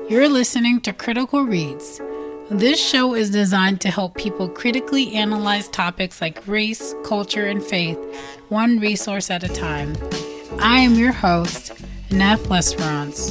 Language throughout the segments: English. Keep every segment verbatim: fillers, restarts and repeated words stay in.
You're listening to Critical Reads. This show is designed to help people critically analyze topics like race, culture, and faith, one resource at a time. I am your host, Neff Lesperance.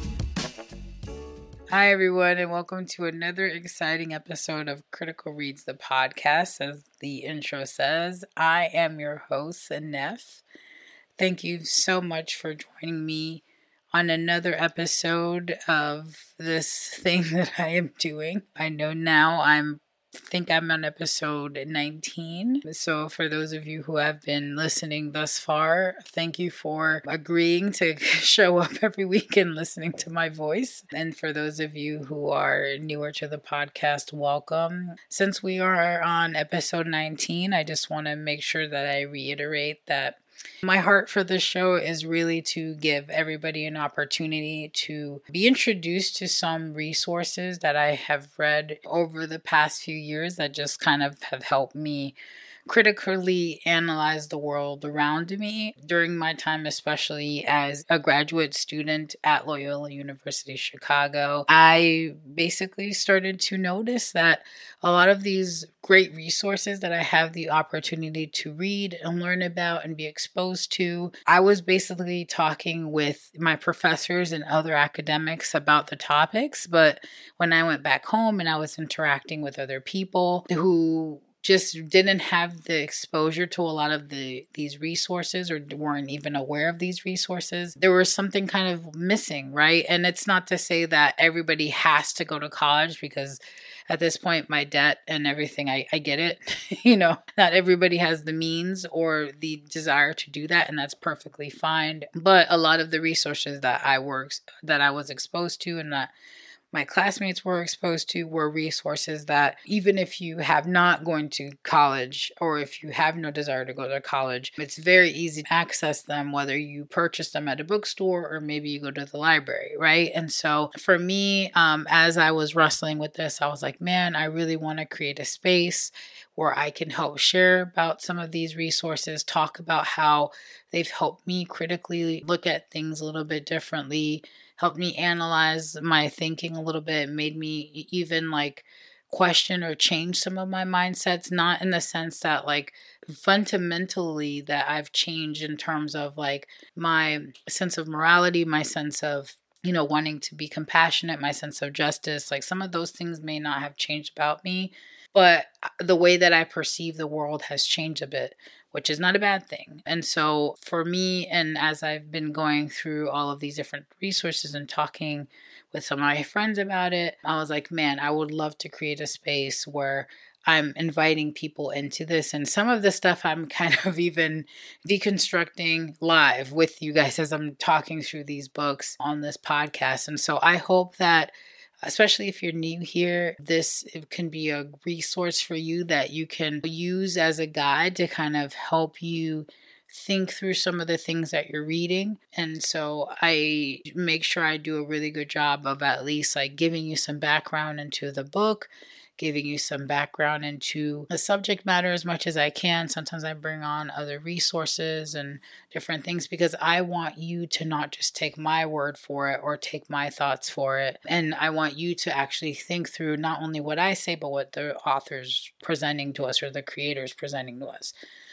Hi, everyone, and welcome to another exciting episode of Critical Reads, the podcast. As the intro says, I am your host, Neff. Thank you so much for joining me on another episode of this thing that I am doing. I know now I'm think I'm on episode nineteen. So for those of you who have been listening thus far, thank you for agreeing to show up every week and listening to my voice. And for those of you who are newer to the podcast, welcome. Since we are on episode nineteen, I just want to make sure that I reiterate that my heart for this show is really to give everybody an opportunity to be introduced to some resources that I have read over the past few years that just kind of have helped me critically analyze the world around me during my time, especially as a graduate student at Loyola University Chicago. I basically started to notice that a lot of these great resources that I have the opportunity to read and learn about and be exposed to, I was basically talking with my professors and other academics about the topics, but when I went back home and I was interacting with other people who just didn't have the exposure to a lot of the these resources or weren't even aware of these resources, there was something kind of missing, right? And it's not to say that everybody has to go to college, because at this point, my debt and everything, I, I get it. You know, not everybody has the means or the desire to do that, and that's perfectly fine. But a lot of the resources that I works that I was exposed to and that my classmates were exposed to were resources that even if you have not gone to college or if you have no desire to go to college, it's very easy to access them, whether you purchase them at a bookstore or maybe you go to the library, right? And so for me, um, as I was wrestling with this, I was like, man, I really want to create a space where I can help share about some of these resources, talk about how they've helped me critically look at things a little bit differently, helped me analyze my thinking a little bit, made me even like question or change some of my mindsets, not in the sense that like fundamentally that I've changed in terms of like my sense of morality, my sense of, you know, wanting to be compassionate, my sense of justice. Like some of those things may not have changed about me, but the way that I perceive the world has changed a bit, which is not a bad thing. And so for me, and as I've been going through all of these different resources and talking with some of my friends about it, I was like, man, I would love to create a space where I'm inviting people into this. And some of the stuff I'm kind of even deconstructing live with you guys as I'm talking through these books on this podcast. And so I hope that, especially if you're new here, this can be a resource for you that you can use as a guide to kind of help you think through some of the things that you're reading. And so I make sure I do a really good job of at least like giving you some background into the book, giving you some background into the subject matter as much as I can. Sometimes I bring on other resources and different things because I want you to not just take my word for it or take my thoughts for it. And I want you to actually think through not only what I say, but what the author's presenting to us or the creator's presenting to us.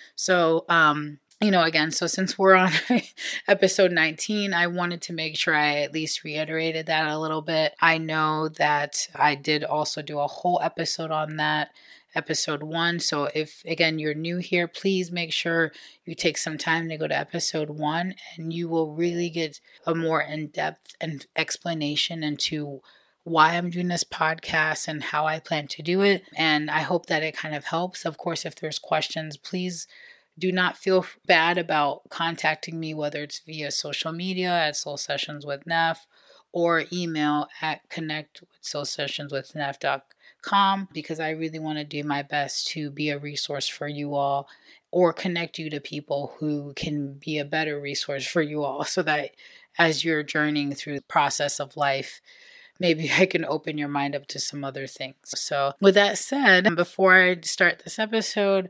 So, um, you know, again, so since we're on episode nineteen, I wanted to make sure I at least reiterated that a little bit. I know that I did also do a whole episode on that, episode one. So if, again, you're new here, please make sure you take some time to go to episode one, and you will really get a more in-depth and explanation into why I'm doing this podcast and how I plan to do it. And I hope that it kind of helps. Of course, if there's questions, please do not feel bad about contacting me, whether it's via social media at Soul Sessions with Neff or email at connect with soul sessions with neff dot com, because I really want to do my best to be a resource for you all or connect you to people who can be a better resource for you all, so that as you're journeying through the process of life, maybe I can open your mind up to some other things. So with that said, before I start this episode,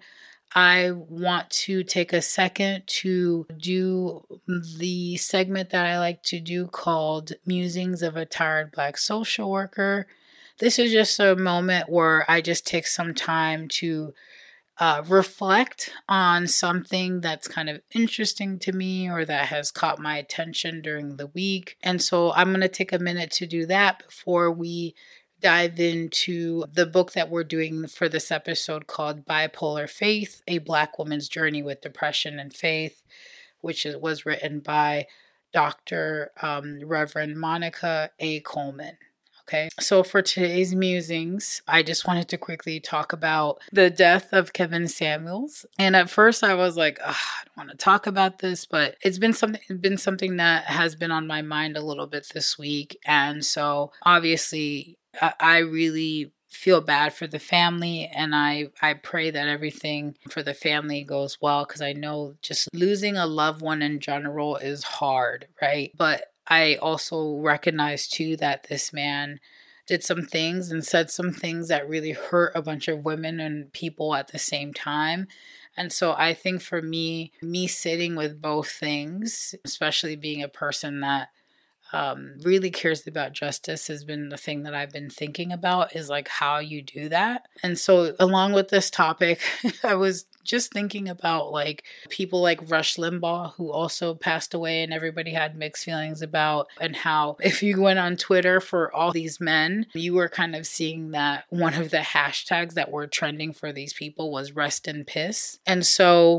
I want to take a second to do the segment that I like to do called Musings of a Tired Black Social Worker. This is just a moment where I just take some time to uh, reflect on something that's kind of interesting to me or that has caught my attention during the week. And so I'm going to take a minute to do that before we dive into the book that we're doing for this episode called Bipolar Faith, A Black Woman's Journey with Depression and Faith, which is, was written by Doctor Um, Reverend Monica A. Coleman. Okay, so for today's musings, I just wanted to quickly talk about the death of Kevin Samuels. And at first I was like, I don't want to talk about this, but it's been something it's been something that has been on my mind a little bit this week. And so obviously I, I really feel bad for the family, and I, I pray that everything for the family goes well, because I know just losing a loved one in general is hard, right? But I also recognize too that this man did some things and said some things that really hurt a bunch of women and people at the same time. And so I think for me, me sitting with both things, especially being a person that um, really cares about justice, has been the thing that I've been thinking about, is like how you do that. And so along with this topic, I was just thinking about like people like Rush Limbaugh, who also passed away and everybody had mixed feelings about, and how if you went on Twitter for all these men, you were kind of seeing that one of the hashtags that were trending for these people was rest in piss. And so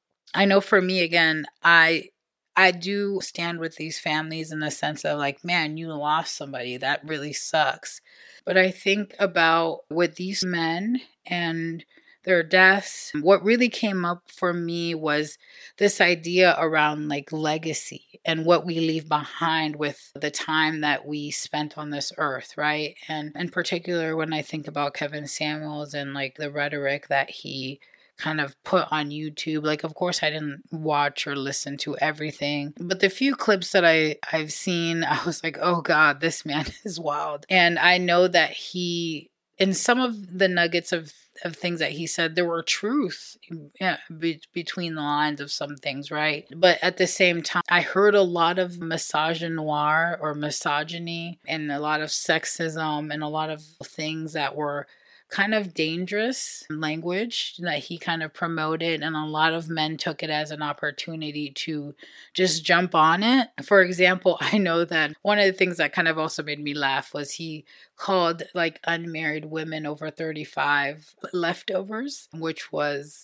I know for me, again, I I do stand with these families in the sense of like, man, you lost somebody. That really sucks. But I think about with these men and their deaths, what really came up for me was this idea around like legacy and what we leave behind with the time that we spent on this earth, right? And in particular, when I think about Kevin Samuels and like the rhetoric that he kind of put on YouTube. Like, of course, I didn't watch or listen to everything, but the few clips that I, I've seen, I was like, oh God, this man is wild. And I know that he, in some of the nuggets of, of things that he said, there were truth yeah, be, between the lines of some things, right? But at the same time, I heard a lot of misogynoir or misogyny and a lot of sexism and a lot of things that were kind of dangerous language that he kind of promoted, and a lot of men took it as an opportunity to just jump on it. For example, I know that one of the things that kind of also made me laugh was he called like unmarried women over thirty-five leftovers, which was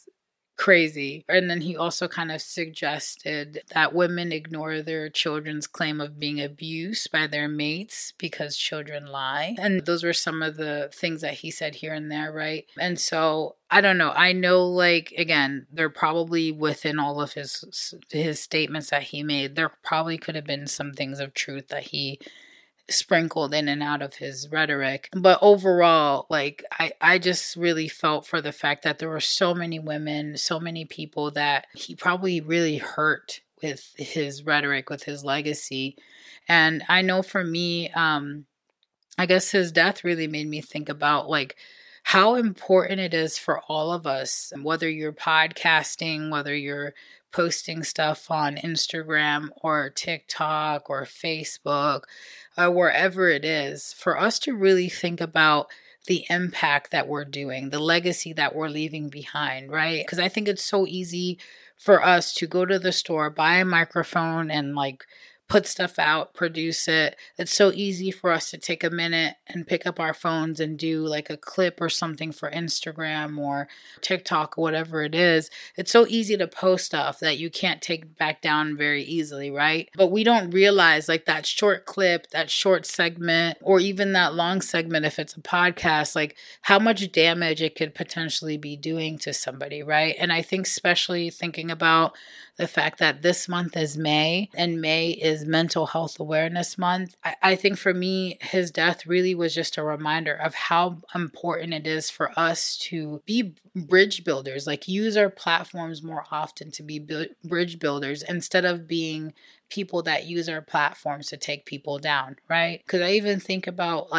crazy. And then he also kind of suggested that women ignore their children's claim of being abused by their mates because children lie. And those were some of the things that he said here and there, right? And so I don't know. I know, like, again, they're probably within all of his his statements that he made, there probably could have been some things of truth that he sprinkled in and out of his rhetoric. But overall, like, I, I just really felt for the fact that there were so many women, so many people that he probably really hurt with his rhetoric, with his legacy. And I know for me, um, I guess his death really made me think about, like, how important it is for all of us, whether you're podcasting, whether you're posting stuff on Instagram or TikTok or Facebook, or wherever it is, for us to really think about the impact that we're doing, the legacy that we're leaving behind, right? Because I think it's so easy for us to go to the store, buy a microphone, and like put stuff out, produce it. It's so easy for us to take a minute and pick up our phones and do like a clip or something for Instagram or TikTok or whatever it is. It's so easy to post stuff that you can't take back down very easily, right? But we don't realize like that short clip, that short segment, or even that long segment if it's a podcast, like how much damage it could potentially be doing to somebody, right? And I think especially thinking about the fact that this month is May, and May is Mental Health Awareness Month. I, I think for me, his death really was just a reminder of how important it is for us to be bridge builders, like use our platforms more often to be bu- bridge builders instead of being people that use our platforms to take people down, right? Because I even think about like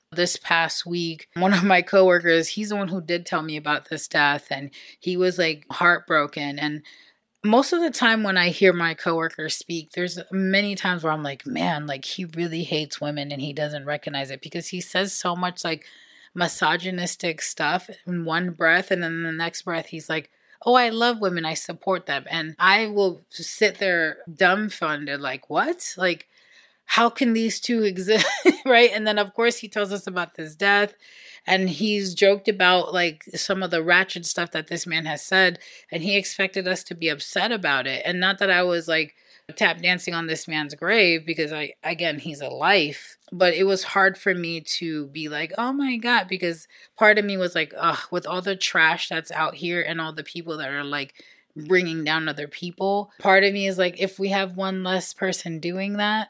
This past week, one of my coworkers, he's the one who did tell me about this death, and he was like heartbroken. And most of the time when I hear my coworkers speak, there's many times where I'm like, man, like he really hates women and he doesn't recognize it, because he says so much like misogynistic stuff in one breath, and then in the next breath he's like, oh, I love women, I support them. And I will sit there dumbfounded, like, what? Like, how can these two exist? Right? And then of course he tells us about this death, and he's joked about like some of the ratchet stuff that this man has said, and he expected us to be upset about it. And not that I was like tap dancing on this man's grave, because I, again, he's a life, but it was hard for me to be like, oh my God, because part of me was like, ugh, with all the trash that's out here and all the people that are like bringing down other people, part of me is like, if we have one less person doing that,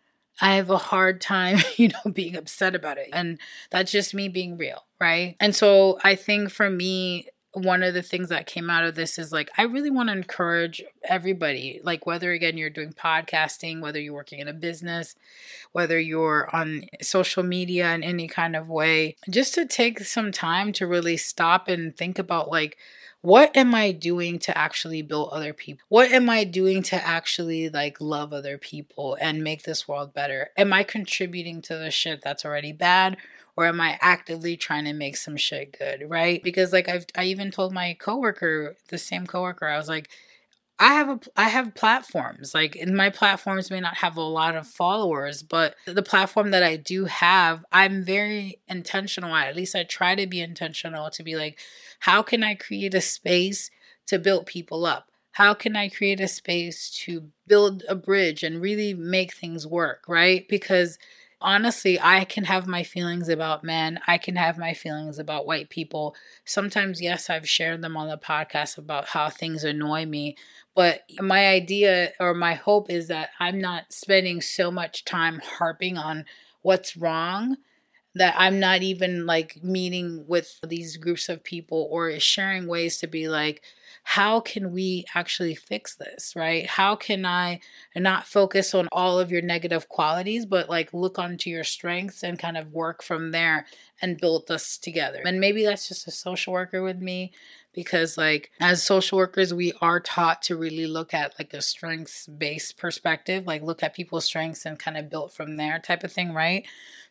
I have a hard time, you know, being upset about it. And that's just me being real, right? And so I think for me, one of the things that came out of this is like, I really want to encourage everybody, like whether, again, you're doing podcasting, whether you're working in a business, whether you're on social media in any kind of way, just to take some time to really stop and think about like, what am I doing to actually build other people? What am I doing to actually like love other people and make this world better? Am I contributing to the shit that's already bad? Or am I actively trying to make some shit good, right? Because like I've, I even told my coworker, the same coworker, I was like, I have a, I have platforms. Like, and my platforms may not have a lot of followers, but the platform that I do have, I'm very intentional. At least I try to be intentional to be like, how can I create a space to build people up? How can I create a space to build a bridge and really make things work, right? Because honestly, I can have my feelings about men. I can have my feelings about white people. Sometimes, yes, I've shared them on the podcast about how things annoy me. But my idea or my hope is that I'm not spending so much time harping on what's wrong, that I'm not even like meeting with these groups of people or sharing ways to be like, how can we actually fix this, right? How can I not focus on all of your negative qualities, but like look onto your strengths and kind of work from there and build this together? And maybe that's just a social worker with me, because like as social workers, we are taught to really look at like a strengths-based perspective, like look at people's strengths and kind of build from there type of thing, right?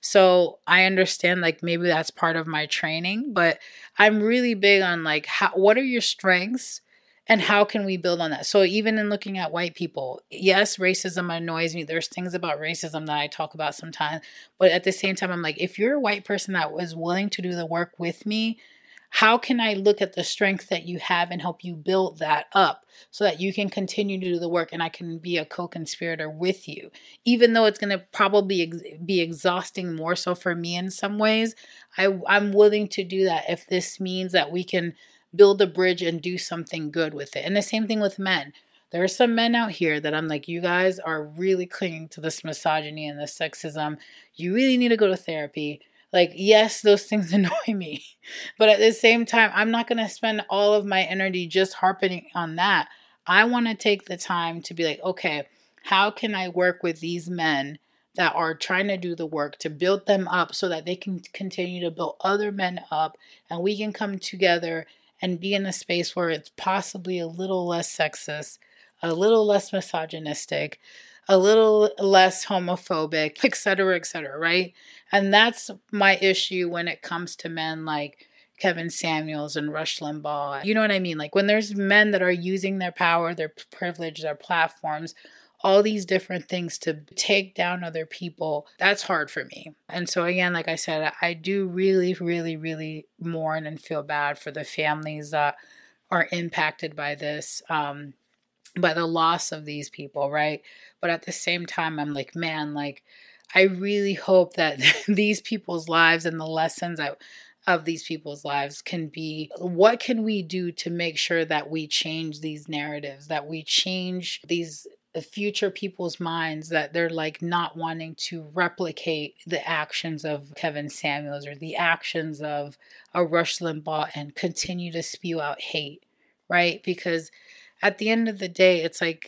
So I understand like maybe that's part of my training, but I'm really big on like, how, what are your strengths and how can we build on that? So even in looking at white people, yes, racism annoys me. There's things about racism that I talk about sometimes, but at the same time, I'm like, if you're a white person that was willing to do the work with me, how can I look at the strength that you have and help you build that up so that you can continue to do the work and I can be a co-conspirator with you? Even though it's going to probably ex- be exhausting more so for me in some ways, I, I'm willing to do that if this means that we can build a bridge and do something good with it. And the same thing with men. There are some men out here that I'm like, you guys are really clinging to this misogyny and this sexism. You really need to go to therapy. Like, yes, those things annoy me, but at the same time, I'm not going to spend all of my energy just harping on that. I want to take the time to be like, okay, how can I work with these men that are trying to do the work to build them up so that they can continue to build other men up, and we can come together and be in a space where it's possibly a little less sexist, a little less misogynistic, a little less homophobic, et cetera, et cetera, right? And that's my issue when it comes to men like Kevin Samuels and Rush Limbaugh. You know what I mean? Like when there's men that are using their power, their privilege, their platforms, all these different things to take down other people, that's hard for me. And so again, like I said, I do really, really, really mourn and feel bad for the families that are impacted by this. Um, by the loss of these people, right? But at the same time, I'm like, man, like, I really hope that these people's lives and the lessons I, of these people's lives can be, what can we do to make sure that we change these narratives, that we change these future people's minds, that they're like not wanting to replicate the actions of Kevin Samuels or the actions of a Rush Limbaugh and continue to spew out hate, right? Because at the end of the day, it's like,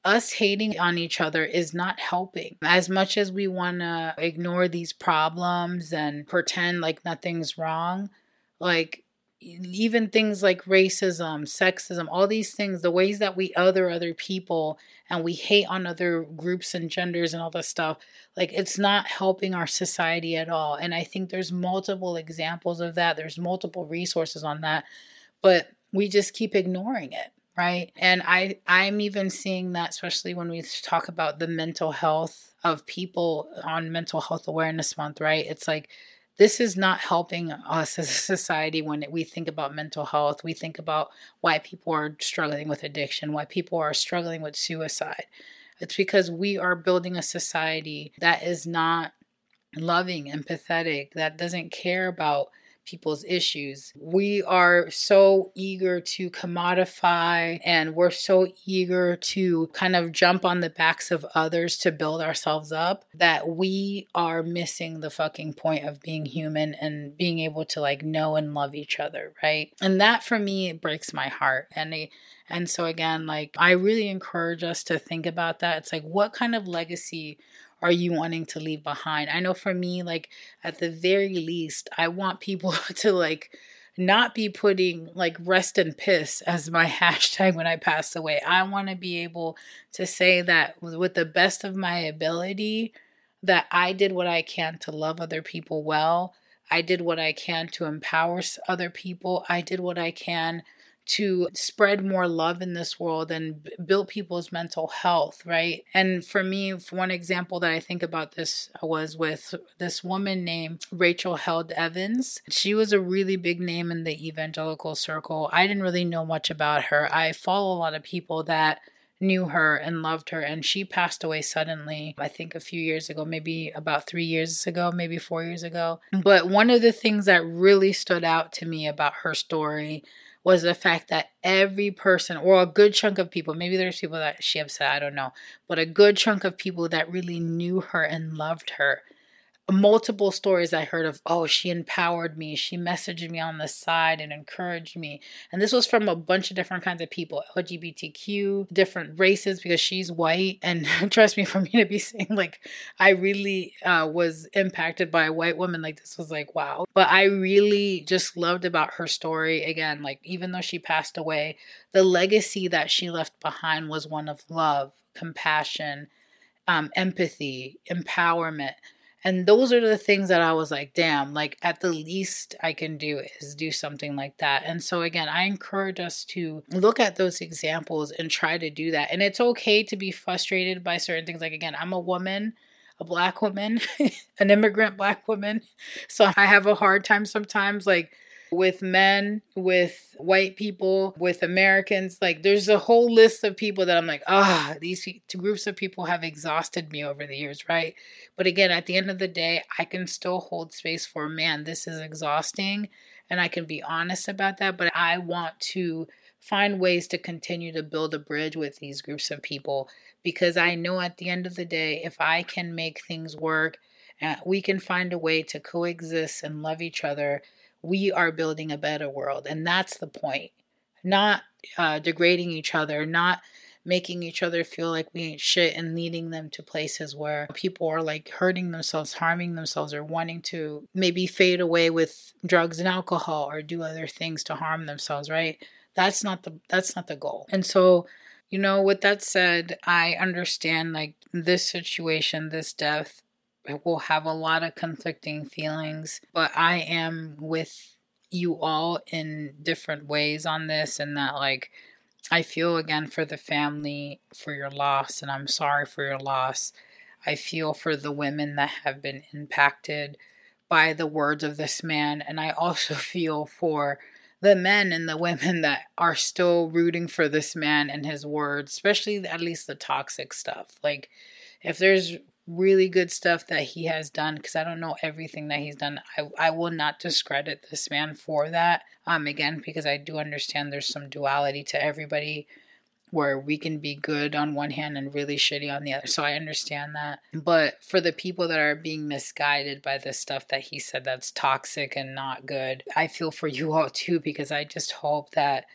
us hating on each other is not helping. As much as we want to ignore these problems and pretend like nothing's wrong, like even things like racism, sexism, all these things, the ways that we other other people and we hate on other groups and genders and all this stuff, like it's not helping our society at all. And I think there's multiple examples of that. There's multiple resources on that, but we just keep ignoring it. Right. And I, I'm even seeing that, especially when we talk about the mental health of people on Mental Health Awareness Month, right? It's like, this is not helping us as a society when we think about mental health. We think about why people are struggling with addiction, why people are struggling with suicide. It's because we are building a society that is not loving, empathetic, that doesn't care about people's issues. We are so eager to commodify, and we're so eager to kind of jump on the backs of others to build ourselves up, that we are missing the fucking point of being human and being able to like know and love each other, right? And that for me, it breaks my heart. And it, and so again, like I really encourage us to think about that. It's like, what kind of legacy are you wanting to leave behind? I know for me, like at the very least, I want people to like not be putting like rest and piss as my hashtag when I pass away. I want to be able to say that with the best of my ability, that I did what I can to love other people well. I did what I can to empower other people. I did what I can to spread more love in this world and build people's mental health, right? And for me, one example that I think about this was with this woman named Rachel Held Evans. She was a really big name in the evangelical circle. I didn't really know much about her. I follow a lot of people that knew her and loved her, and she passed away suddenly, I think a few years ago, maybe about three years ago, maybe four years ago. But one of the things that really stood out to me about her story was the fact that every person, or a good chunk of people, maybe there's people that she upset, I don't know, but a good chunk of people that really knew her and loved her. Multiple stories I heard of, oh, she empowered me. She messaged me on the side and encouraged me. And this was from a bunch of different kinds of people, L G B T Q, different races, because she's white. And trust me, for me to be saying like, I really uh, was impacted by a white woman, like this was like, wow. But I really just loved about her story. Again, like even though she passed away, the legacy that she left behind was one of love, compassion, um, empathy, empowerment. And those are the things that I was like, damn, like at the least I can do is do something like that. And so again, I encourage us to look at those examples and try to do that. And it's okay to be frustrated by certain things. Like, again, I'm a woman, a Black woman, an immigrant Black woman. So I have a hard time sometimes, like, with men, with white people, with Americans. Like there's a whole list of people that I'm like, ah, these two groups of people have exhausted me over the years, right? But again, at the end of the day, I can still hold space for, man, this is exhausting. And I can be honest about that. But I want to find ways to continue to build a bridge with these groups of people, because I know at the end of the day, if I can make things work and we can find a way to coexist and love each other, we are building a better world. And that's the point. Not uh, degrading each other, not making each other feel like we ain't shit and leading them to places where people are like hurting themselves, harming themselves, or wanting to maybe fade away with drugs and alcohol or do other things to harm themselves, right? That's not the that's not the goal. And so, you know, with that said, I understand like this situation, this death, it will have a lot of conflicting feelings, but I am with you all in different ways on this, and that like I feel again for the family, for your loss, and I'm sorry for your loss. I feel for the women that have been impacted by the words of this man, and I also feel for the men and the women that are still rooting for this man and his words, especially at least the toxic stuff. Like if there's really good stuff that he has done, because I don't know everything that he's done, I, I will not discredit this man for that. Um, again, because I do understand there's some duality to everybody where we can be good on one hand and really shitty on the other. So I understand that. But for the people that are being misguided by the stuff that he said that's toxic and not good, I feel for you all too, because I just hope that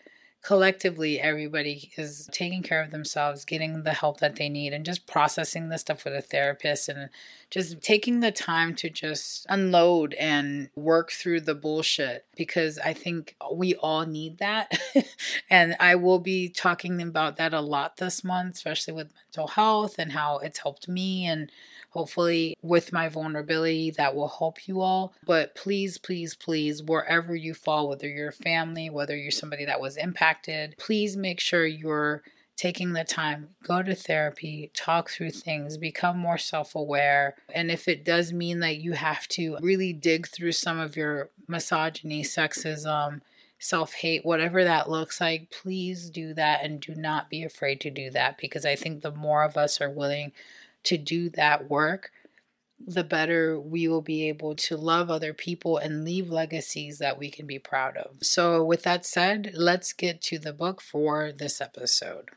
collectively, everybody is taking care of themselves, getting the help that they need, and just processing the stuff with a therapist, and just taking the time to just unload and work through the bullshit, because I think we all need that. And I will be talking about that a lot this month, especially with mental health and how it's helped me, and hopefully with my vulnerability that will help you all. But please, please, please, wherever you fall, whether you're family, whether you're somebody that was impacted, please make sure you're taking the time, go to therapy, talk through things, become more self-aware. And if it does mean that you have to really dig through some of your misogyny, sexism, self-hate, whatever that looks like, please do that, and do not be afraid to do that, because I think the more of us are willing to do that work, the better we will be able to love other people and leave legacies that we can be proud of. So with that said, let's get to the book for this episode.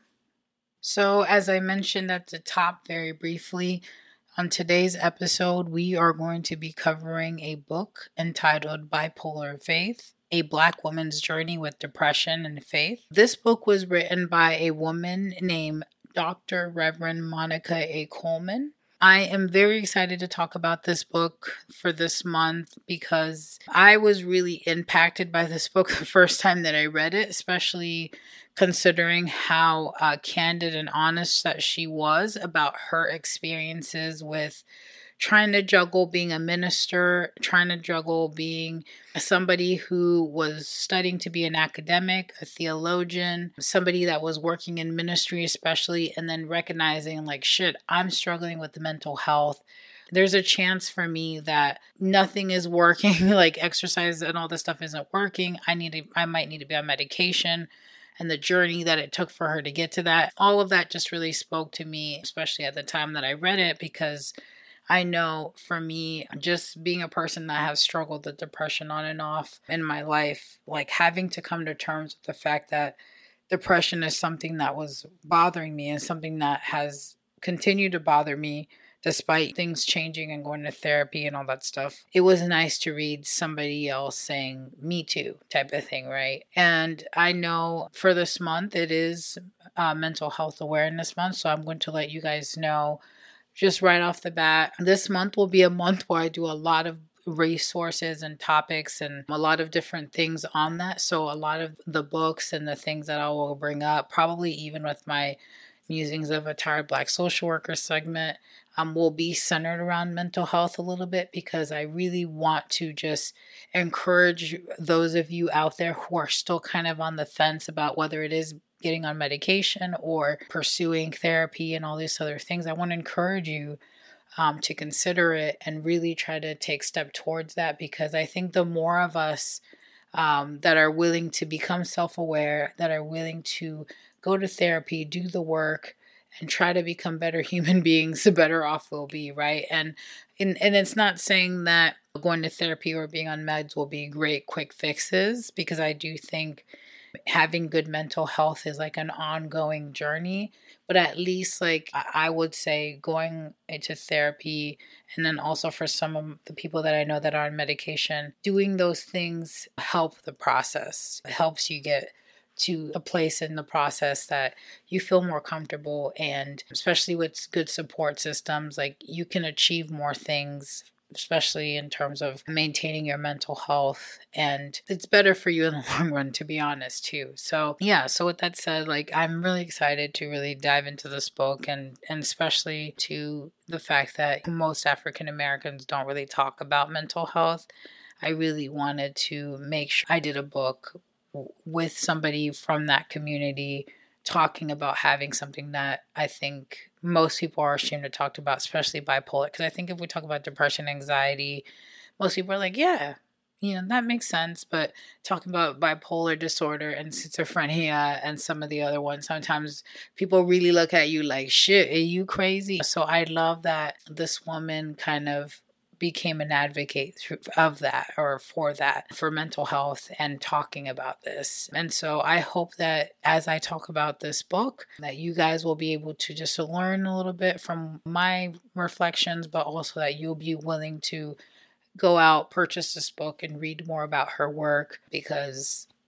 So as I mentioned at the top very briefly, on today's episode, we are going to be covering a book entitled Bipolar Faith: A Black Woman's Journey with Depression and Faith. This book was written by a woman named Doctor Reverend Monica A. Coleman. I am very excited to talk about this book for this month because I was really impacted by this book the first time that I read it, especially considering how uh, candid and honest that she was about her experiences with trying to juggle being a minister, trying to juggle being somebody who was studying to be an academic, a theologian, somebody that was working in ministry especially, and then recognizing like, shit, I'm struggling with mental health. There's a chance for me that nothing is working, like exercise and all this stuff isn't working. I need to, I might need to be on medication. And the journey that it took for her to get to that, all of that just really spoke to me, especially at the time that I read it, because I know for me, just being a person that has struggled with depression on and off in my life, like having to come to terms with the fact that depression is something that was bothering me and something that has continued to bother me despite things changing and going to therapy and all that stuff. It was nice to read somebody else saying me too type of thing, right? And I know for this month, it is uh, Mental Health Awareness Month, so I'm going to let you guys know just right off the bat, this month will be a month where I do a lot of resources and topics and a lot of different things on that. So a lot of the books and the things that I will bring up, probably even with my Musings of a Tired Black Social Worker segment, um, will be centered around mental health a little bit, because I really want to just encourage those of you out there who are still kind of on the fence about whether it is getting on medication or pursuing therapy and all these other things. I want to encourage you um, to consider it and really try to take step towards that, because I think the more of us um, that are willing to become self-aware, that are willing to go to therapy, do the work, and try to become better human beings, the better off we'll be, right? And, and, and it's not saying that going to therapy or being on meds will be great quick fixes, because I do think having good mental health is like an ongoing journey. But at least, like, I would say going into therapy, and then also for some of the people that I know that are on medication, doing those things help the process. It helps you get to a place in the process that you feel more comfortable, and especially with good support systems, like you can achieve more things, especially in terms of maintaining your mental health, and it's better for you in the long run, to be honest, too. So yeah, so with that said, like I'm really excited to really dive into this book, and and especially to the fact that most African Americans don't really talk about mental health. I really wanted to make sure I did a book with somebody from that community talking about having something that I think most people are ashamed to talk about, especially bipolar. Because I think if we talk about depression, anxiety, most people are like, yeah, you know, that makes sense. But talking about bipolar disorder and schizophrenia and some of the other ones, sometimes people really look at you like, shit, are you crazy? So I love that this woman kind of became an advocate of that, or for that, for mental health and talking about this. And so I hope that as I talk about this book, that you guys will be able to just learn a little bit from my reflections, but also that you'll be willing to go out, purchase this book, and read more about her work, because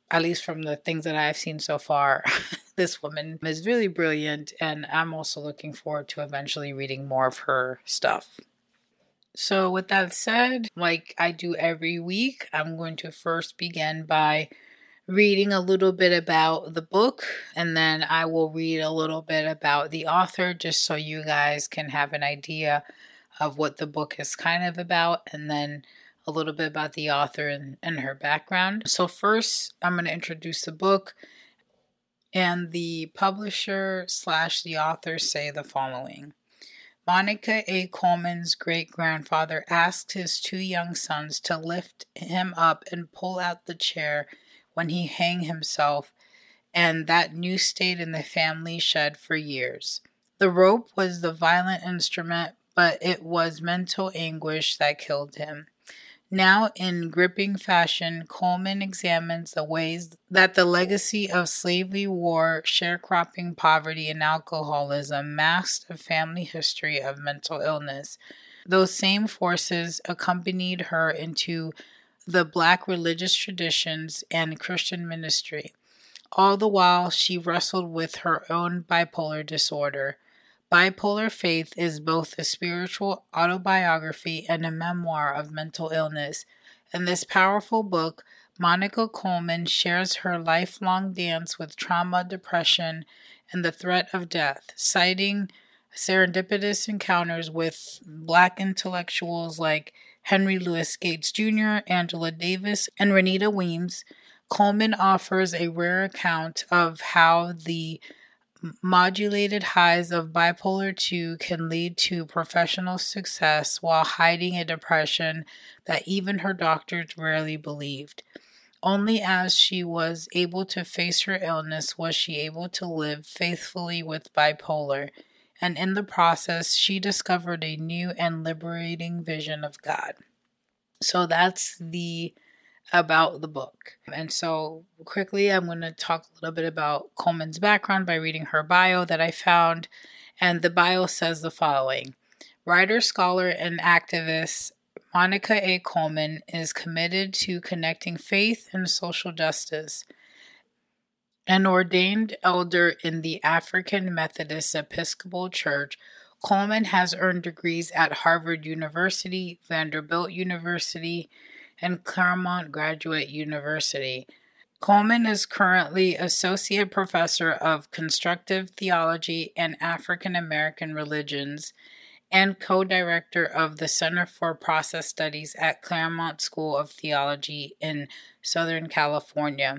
at least from the things that I've seen so far, this woman is really brilliant, and I'm also looking forward to eventually reading more of her stuff. So with that said, like I do every week, I'm going to first begin by reading a little bit about the book, and then I will read a little bit about the author just so you guys can have an idea of what the book is kind of about, and then a little bit about the author and, and her background. So first, I'm going to introduce the book, and the publisher slash the author say the following. Monica A. Coleman's great-grandfather asked his two young sons to lift him up and pull out the chair when he hanged himself, and that news stayed in the family shed for years. The rope was the violent instrument, but it was mental anguish that killed him. Now, in gripping fashion, Coleman examines the ways that the legacy of slavery, war, sharecropping, poverty, and alcoholism masked a family history of mental illness. Those same forces accompanied her into the Black religious traditions and Christian ministry. All the while, she wrestled with her own bipolar disorder. Bipolar Faith is both a spiritual autobiography and a memoir of mental illness. In this powerful book, Monica Coleman shares her lifelong dance with trauma, depression, and the threat of death, citing serendipitous encounters with Black intellectuals like Henry Louis Gates Junior, Angela Davis, and Renita Weems. Coleman offers a rare account of how the modulated highs of bipolar two can lead to professional success while hiding a depression that even her doctors rarely believed. Only as she was able to face her illness was she able to live faithfully with bipolar, and in the process, she discovered a new and liberating vision of God. So that's the about the book. And so quickly, I'm going to talk a little bit about Coleman's background by reading her bio that I found. And the bio says the following. Writer, scholar, and activist Monica A. Coleman is committed to connecting faith and social justice. An ordained elder in the African Methodist Episcopal Church, Coleman has earned degrees at Harvard University, Vanderbilt University, and Claremont Graduate University. Coleman is currently Associate Professor of Constructive Theology and African American Religions and co-director of the Center for Process Studies at Claremont School of Theology in Southern California.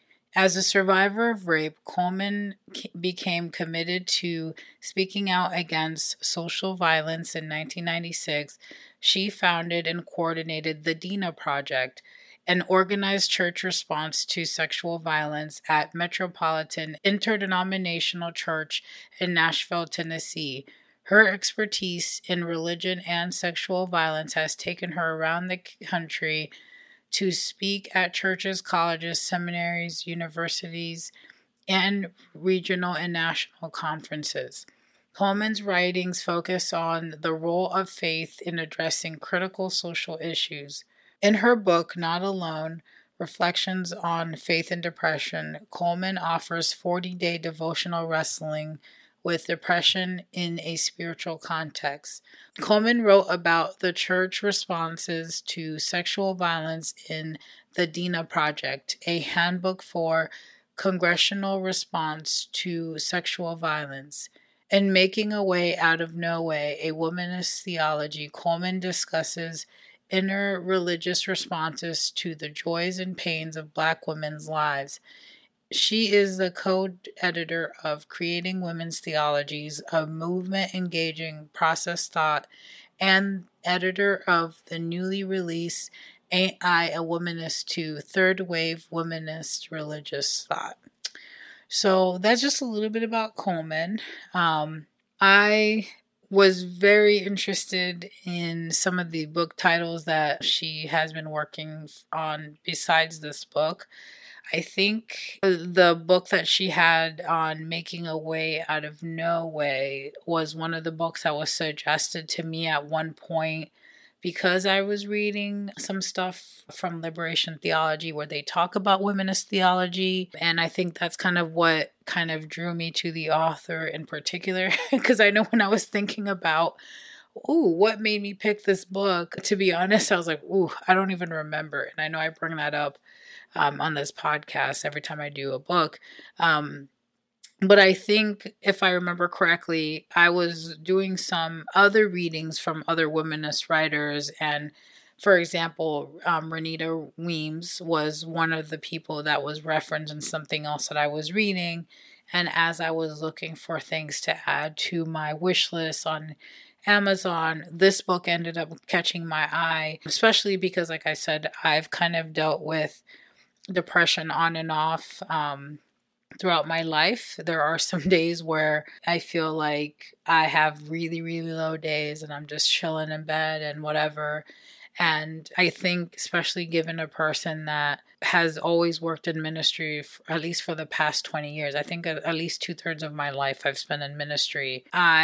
As a survivor of rape, Coleman became committed to speaking out against social violence in nineteen ninety-six. She founded and coordinated the Dina Project, an organized church response to sexual violence at Metropolitan Interdenominational Church in Nashville, Tennessee. Her expertise in religion and sexual violence has taken her around the country to speak at churches, colleges, seminaries, universities, and regional and national conferences. Coleman's writings focus on the role of faith in addressing critical social issues. In her book, Not Alone, Reflections on Faith and Depression, Coleman offers forty-day devotional wrestling with depression in a spiritual context. Coleman wrote about the church responses to sexual violence in the Dina Project, a handbook for congregational response to sexual violence. In Making a Way Out of No Way, a Womanist Theology, Coleman discusses inner religious responses to the joys and pains of Black women's lives. She is the co-editor of Creating Women's Theologies, a movement-engaging process thought, and editor of the newly released Ain't I a Womanist Too, Third Wave Womanist Religious Thought. So that's just a little bit about Coleman. Um, I was very interested in some of the book titles that she has been working on besides this book. I think the book that she had on Making a Way Out of No Way was one of the books that was suggested to me at one point because I was reading some stuff from Liberation Theology where they talk about womanist theology. And I think that's kind of what kind of drew me to the author in particular. Because I know when I was thinking about, ooh, what made me pick this book? To be honest, I was like, ooh, I don't even remember. And I know I bring that up um, on this podcast every time I do a book. Um, But I think, if I remember correctly, I was doing some other readings from other womanist writers. And for example, um, Renita Weems was one of the people that was referenced in something else that I was reading. And as I was looking for things to add to my wish list on Amazon, this book ended up catching my eye, especially because, like I said, I've kind of dealt with depression on and off. Um, Throughout my life, there are some days where I feel like I have really, really low days and I'm just chilling in bed and whatever. And I think, especially given a person that has always worked in ministry, for, at least for the past twenty years, I think at, at least two thirds of my life I've spent in ministry.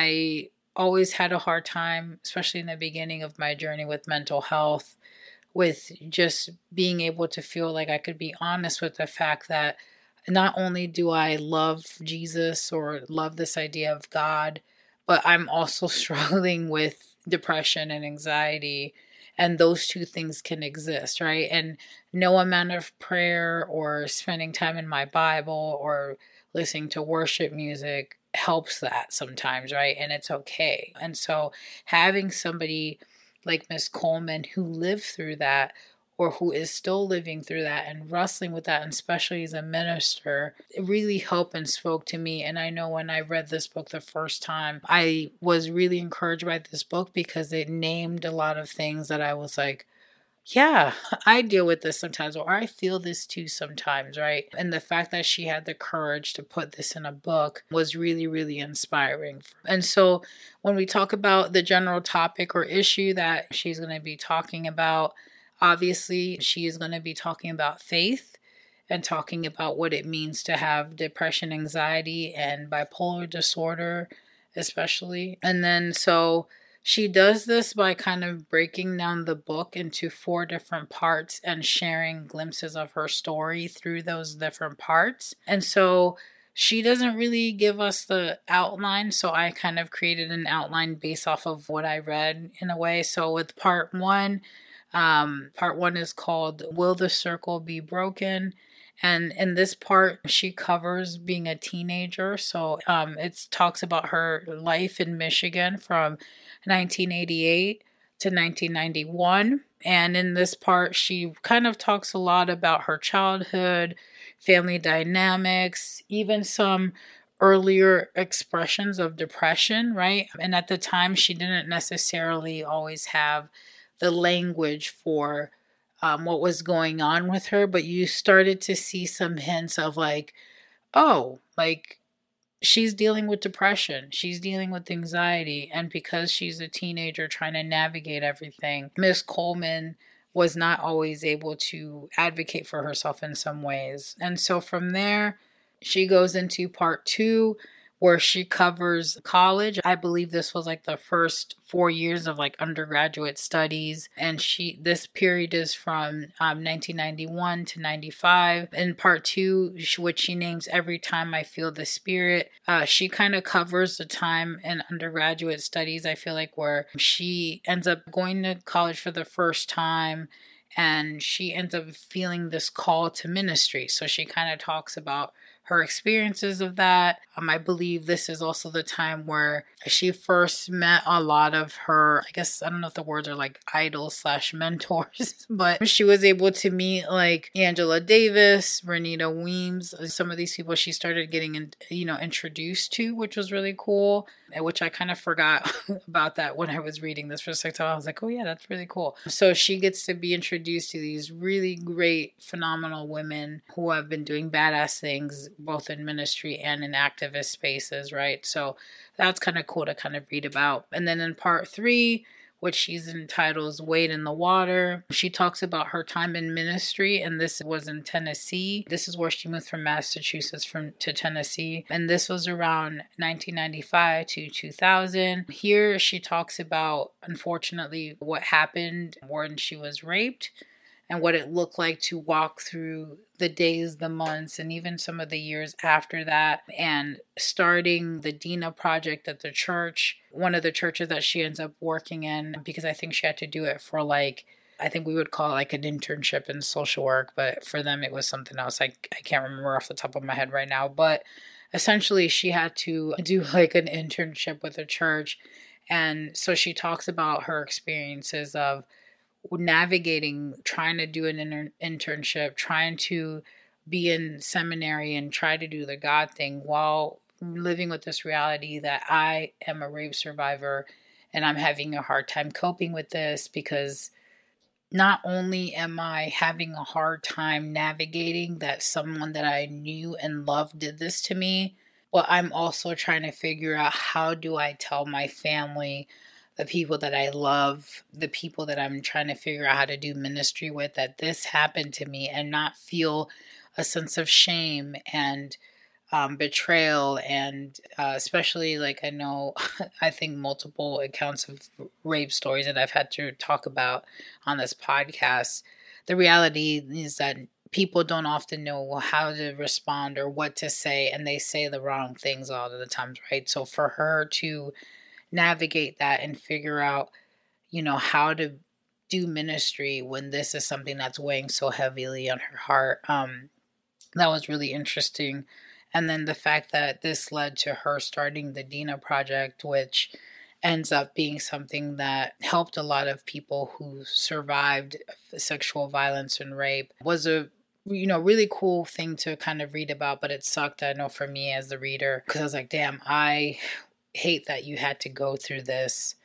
I always had a hard time, especially in the beginning of my journey with mental health, with just being able to feel like I could be honest with the fact that not only do I love Jesus or love this idea of God, but I'm also struggling with depression and anxiety. And those two things can exist, right? And no amount of prayer or spending time in my Bible or listening to worship music helps that sometimes, right? And it's okay. And so having somebody like Miss Coleman who lived through that, or who is still living through that and wrestling with that, and especially as a minister, it really helped and spoke to me. And I know when I read this book the first time, I was really encouraged by this book because it named a lot of things that I was like, yeah, I deal with this sometimes, or I feel this too sometimes, right? And the fact that she had the courage to put this in a book was really, really inspiring. And so when we talk about the general topic or issue that she's going to be talking about, obviously, she is going to be talking about faith and talking about what it means to have depression, anxiety, and bipolar disorder, especially. And then so she does this by kind of breaking down the book into four different parts and sharing glimpses of her story through those different parts. And so she doesn't really give us the outline, so I kind of created an outline based off of what I read in a way. So with part one, Um, part one is called Will the Circle Be Broken? And in this part, she covers being a teenager. So um, it talks about her life in Michigan from nineteen eighty-eight to nineteen ninety-one. And in this part, she kind of talks a lot about her childhood, family dynamics, even some earlier expressions of depression, right? And at the time, she didn't necessarily always have the language for um, what was going on with her, but you started to see some hints of like, oh, like she's dealing with depression, she's dealing with anxiety, and because she's a teenager trying to navigate everything, Miss Coleman was not always able to advocate for herself in some ways. And so from there, she goes into part two, where she covers college. I believe this was like the first four years of like undergraduate studies. And she, this period is from um, nineteen ninety-one to ninety-five. In part two, which she names Every Time I Feel the Spirit, uh, she kind of covers the time in undergraduate studies, I feel like, where she ends up going to college for the first time. And she ends up feeling this call to ministry. So she kind of talks about her experiences of that. Um, I believe this is also the time where she first met a lot of her, I guess, I don't know if the words are like idols slash mentors, but she was able to meet like Angela Davis, Renita Weems, some of these people she started getting, in, you know, introduced to, which was really cool, which I kind of forgot about that when I was reading this for a second time. I was like, oh yeah, that's really cool. So she gets to be introduced to these really great, phenomenal women who have been doing badass things both in ministry and in activist spaces, right? So that's kind of cool to kind of read about. And then in part three, which she's entitles Wade in the Water. She talks about her time in ministry, and this was in Tennessee. This is where she moved from Massachusetts from to Tennessee, and this was around nineteen ninety-five to two thousand. Here she talks about, unfortunately, what happened when she was raped and what it looked like to walk through the days, the months, and even some of the years after that, and starting the Dina Project at the church, one of the churches that she ends up working in, because I think she had to do it for like, I think we would call it like an internship in social work, but for them it was something else. I, I can't remember off the top of my head right now, but essentially she had to do like an internship with the church. And so she talks about her experiences of navigating, trying to do an inter- internship, trying to be in seminary and try to do the God thing while living with this reality that I am a rape survivor and I'm having a hard time coping with this, because not only am I having a hard time navigating that someone that I knew and loved did this to me, but I'm also trying to figure out, how do I tell my family, the people that I love, the people that I'm trying to figure out how to do ministry with, that this happened to me, and not feel a sense of shame and um, betrayal. And uh, especially, like, I know, I think multiple accounts of rape stories that I've had to talk about on this podcast. The reality is that people don't often know how to respond or what to say, and they say the wrong things a lot of the times, right? So for her to navigate that and figure out, you know, how to do ministry when this is something that's weighing so heavily on her heart, um, that was really interesting. And then the fact that this led to her starting the Dina Project, which ends up being something that helped a lot of people who survived sexual violence and rape, was a you know, really cool thing to kind of read about. But it sucked, I know, for me as the reader, because I was like, damn, I hate that you had to go through this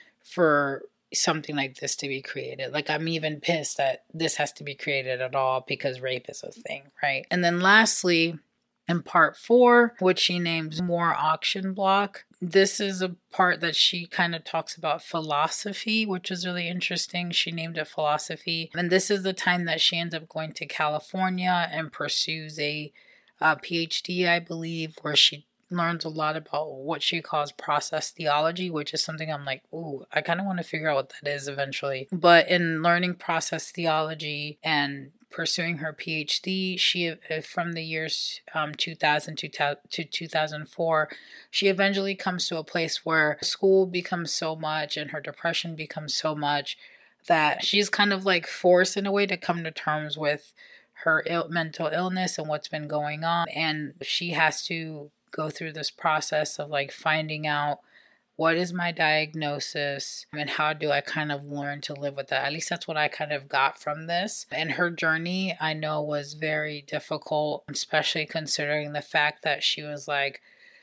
for something like this to be created. Like, I'm even pissed that this has to be created at all, because rape is a thing, right? And then lastly, in part four, which she names More Auction Block, this is a part that she kind of talks about philosophy, which is really interesting. She named it philosophy. And this is the time that she ends up going to California and pursues a, a PhD, I believe, where she learns a lot about what she calls process theology, which is something I'm like, ooh, I kind of want to figure out what that is eventually. But in learning process theology and pursuing her PhD, she, from the years um, two thousand to two thousand four, she eventually comes to a place where school becomes so much and her depression becomes so much that she's kind of like forced in a way to come to terms with her Ill- mental illness and what's been going on. And she has to go through this process of like finding out, what is my diagnosis and how do I kind of learn to live with that? At least that's what I kind of got from this. And her journey, I know, was very difficult, especially considering the fact that she was like,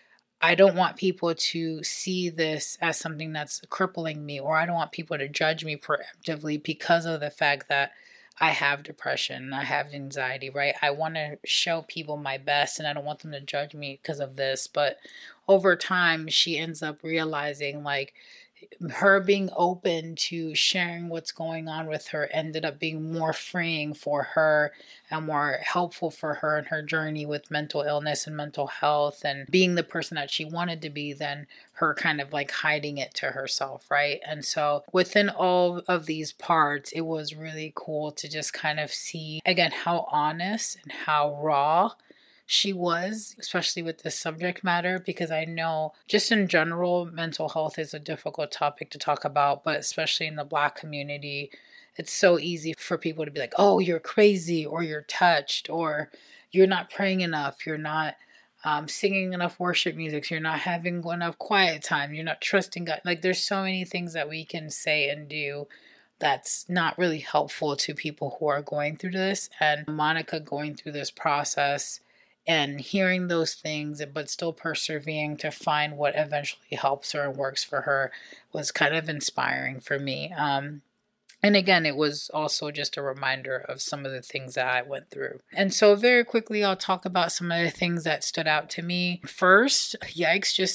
I don't want people to see this as something that's crippling me, or I don't want people to judge me preemptively because of the fact that I have depression, I have anxiety, right? I want to show people my best and I don't want them to judge me because of this. But over time, she ends up realizing like her being open to sharing what's going on with her ended up being more freeing for her and more helpful for her in her journey with mental illness and mental health and being the person that she wanted to be than her kind of like hiding it to herself, right? And so within all of these parts, it was really cool to just kind of see, again, how honest and how raw she was, especially with this subject matter, because I know just in general, mental health is a difficult topic to talk about, but especially in the Black community, it's so easy for people to be like, oh, you're crazy, or you're touched, or you're not praying enough, you're not um, singing enough worship music, you're not having enough quiet time, you're not trusting God. Like, there's so many things that we can say and do that's not really helpful to people who are going through this. And Monica going through this process and hearing those things, but still persevering to find what eventually helps her and works for her, was kind of inspiring for me. Um, and again, it was also just a reminder of some of the things that I went through. And so very quickly, I'll talk about some of the things that stood out to me. First, yikes, just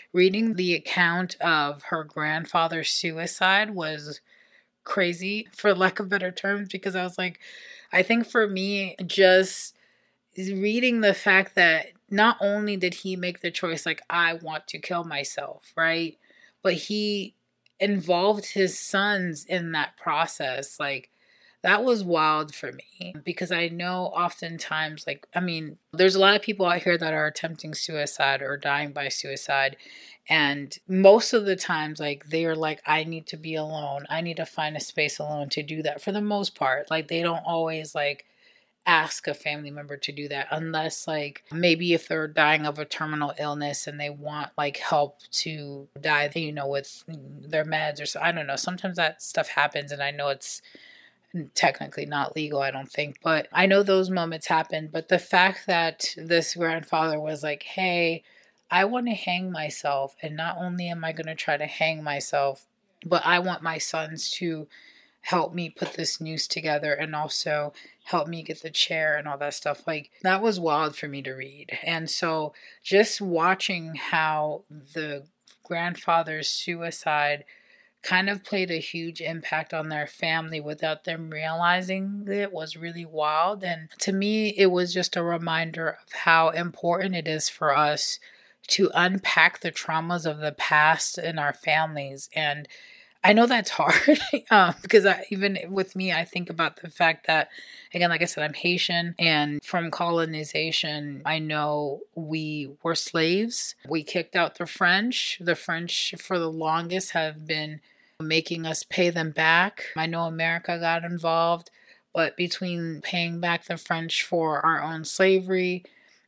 reading the account of her grandfather's suicide was crazy, for lack of better terms, because I was like, I think for me, just reading the fact that not only did he make the choice, like, I want to kill myself, right? But he involved his sons in that process. Like, that was wild for me, because I know oftentimes, like, I mean, there's a lot of people out here that are attempting suicide or dying by suicide. And most of the times, like, they are like, I need to be alone. I need to find a space alone to do that, for the most part. Like, they don't always, like, ask a family member to do that, unless, like, maybe if they're dying of a terminal illness and they want, like, help to die, you know, with their meds or so. I don't know. Sometimes that stuff happens, and I know it's technically not legal, I don't think, but I know those moments happen. But the fact that this grandfather was like, hey, I want to hang myself, and not only am I going to try to hang myself, but I want my sons to help me put this noose together and also help me get the chair and all that stuff. Like, that was wild for me to read. And so just watching how the grandfather's suicide kind of played a huge impact on their family without them realizing it was really wild. And to me, it was just a reminder of how important it is for us to unpack the traumas of the past in our families. And I know that's hard um, because I, even with me, I think about the fact that, again, like I said, I'm Haitian, and from colonization, I know we were slaves. We kicked out the French. The French, for the longest, have been making us pay them back. I know America got involved, but between paying back the French for our own slavery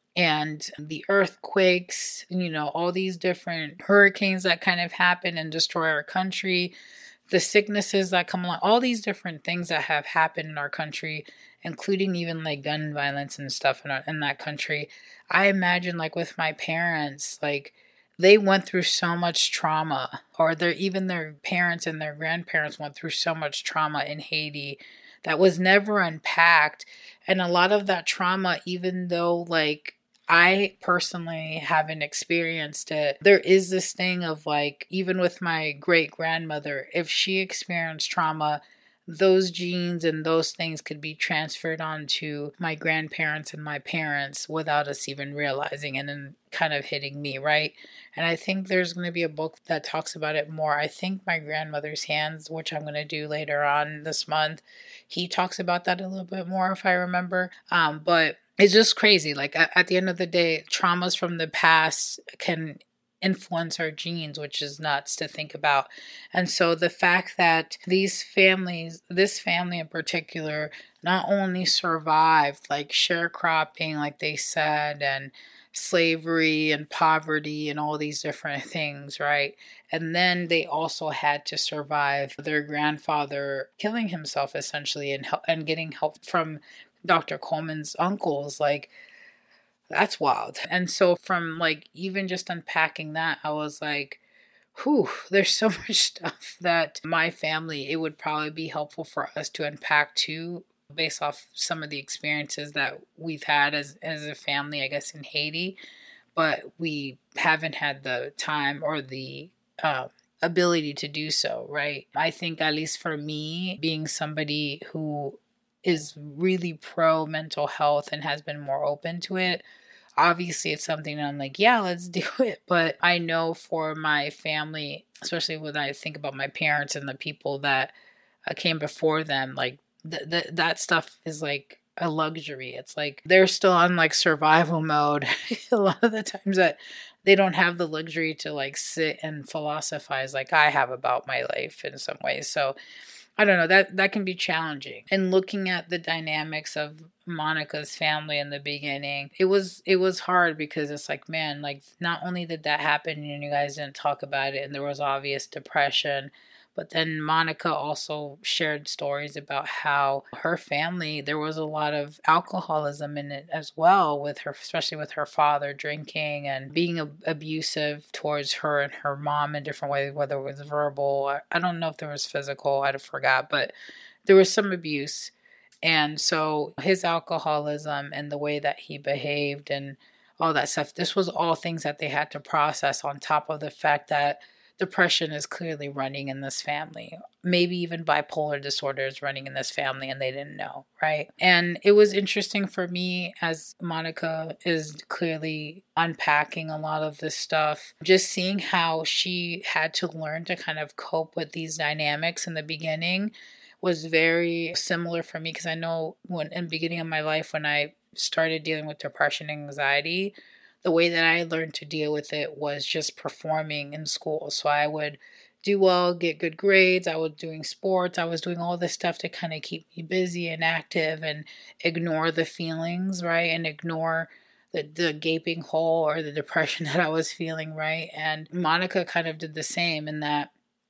and the earthquakes, you know, all these different hurricanes that kind of happen and destroy our country, the sicknesses that come along, all these different things that have happened in our country, including even like gun violence and stuff in, our, in that country. I imagine, like, with my parents, like, they went through so much trauma, or their even their parents and their grandparents went through so much trauma in Haiti that was never unpacked. And a lot of that trauma, even though, like, I personally haven't experienced it, there is this thing of, like, even with my great grandmother, if she experienced trauma, those genes and those things could be transferred onto my grandparents and my parents without us even realizing, and then kind of hitting me, right? And I think there's going to be a book that talks about it more. I think My Grandmother's Hands, which I'm going to do later on this month, he talks about that a little bit more, if I remember. Um, but it's just crazy. Like, at, at the end of the day, traumas from the past can influence our genes, which is nuts to think about. And so the fact that these families, this family in particular, not only survived, like, sharecropping, like they said, and slavery and poverty and all these different things, right? And then they also had to survive their grandfather killing himself, essentially, and help, and getting help from Doctor Coleman's uncles. Like, that's wild. And so from, like, even just unpacking that, I was like, whew, there's so much stuff that my family, it would probably be helpful for us to unpack too, based off some of the experiences that we've had as, as a family, I guess, in Haiti. But we haven't had the time or the uh, ability to do so, right? I think, at least for me, being somebody who is really pro mental health and has been more open to it, obviously it's something that I'm like, yeah, let's do it. But I know for my family, especially when I think about my parents and the people that uh, came before them, like th- th- that stuff is like a luxury. It's like they're still on, like, survival mode a lot of the times, that they don't have the luxury to, like, sit and philosophize like I have about my life in some ways. So I don't know, that that can be challenging. And looking at the dynamics of Monica's family in the beginning, it was it was hard, because it's like, man, like, not only did that happen and you guys didn't talk about it and there was obvious depression, but then Monica also shared stories about how her family, there was a lot of alcoholism in it as well, with her, especially with her father drinking and being ab- abusive towards her and her mom in different ways, whether it was verbal. I don't know if there was physical, I forgot, but there was some abuse. And so his alcoholism and the way that he behaved, and all that stuff. This was all things that they had to process on top of the fact that depression is clearly running in this family. Maybe even bipolar disorder is running in this family and they didn't know, right? And it was interesting for me as Monica is clearly unpacking a lot of this stuff, just seeing how she had to learn to kind of cope with these dynamics in the beginning was very similar for me, because I know when in the beginning of my life, when I started dealing with depression and anxiety, the way that I learned to deal with it was just performing in school. So I would do well, get good grades. I was doing sports. I was doing all this stuff to kind of keep me busy and active and ignore the feelings, right? And ignore the, the gaping hole or the depression that I was feeling, right? And Monica kind of did the same in that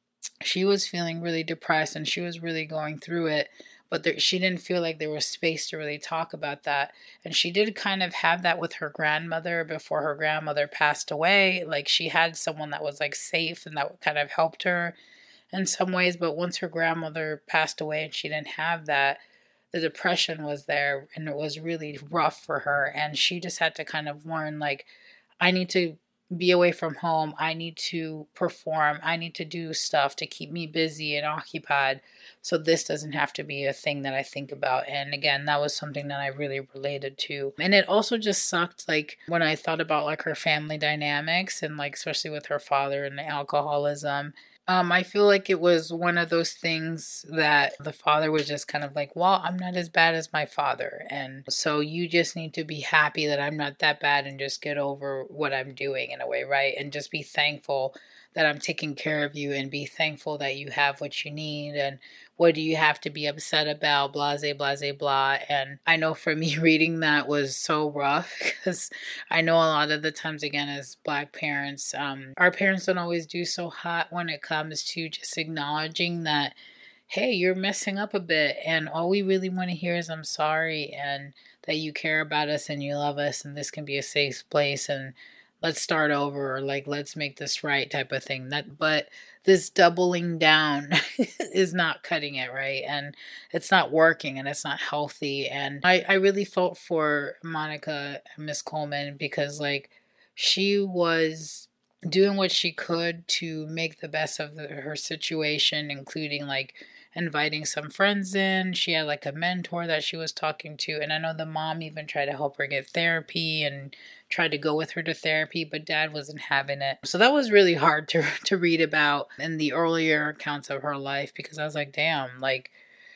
she was feeling really depressed and she was really going through it. But there, she didn't feel like there was space to really talk about that. And she did kind of have that with her grandmother before her grandmother passed away. Like she had someone that was like safe and that kind of helped her in some ways. But once her grandmother passed away and she didn't have that, the depression was there and it was really rough for her. And she just had to kind of learn, like, I need to be away from home. I need to perform. I need to do stuff to keep me busy and occupied. So this doesn't have to be a thing that I think about. And again, that was something that I really related to. And it also just sucked, like, when I thought about like her family dynamics and like, especially with her father and the alcoholism. Um, I feel like it was one of those things that the father was just kind of like, well, I'm not as bad as my father. And so you just need to be happy that I'm not that bad and just get over what I'm doing in a way, right? And just be thankful that I'm taking care of you and be thankful that you have what you need. And what do you have to be upset about? Blase, blase, blah. And I know for me, reading that was so rough because I know a lot of the times, again, as Black parents, um, our parents don't always do so hot when it comes to just acknowledging that, hey, you're messing up a bit. And all we really want to hear is I'm sorry and that you care about us and you love us and this can be a safe place and let's start over, or like, let's make this right type of thing. That, but this doubling down is not cutting it, right? And it's not working and it's not healthy. And I, I really felt for Monica and Miss Coleman because like she was doing what she could to make the best of the, her situation, including like inviting some friends in. She had like a mentor that she was talking to. And I know the mom even tried to help her get therapy and tried to go with her to therapy, but dad wasn't having it. So that was really hard to, to read about in the earlier accounts of her life because I was like, damn, like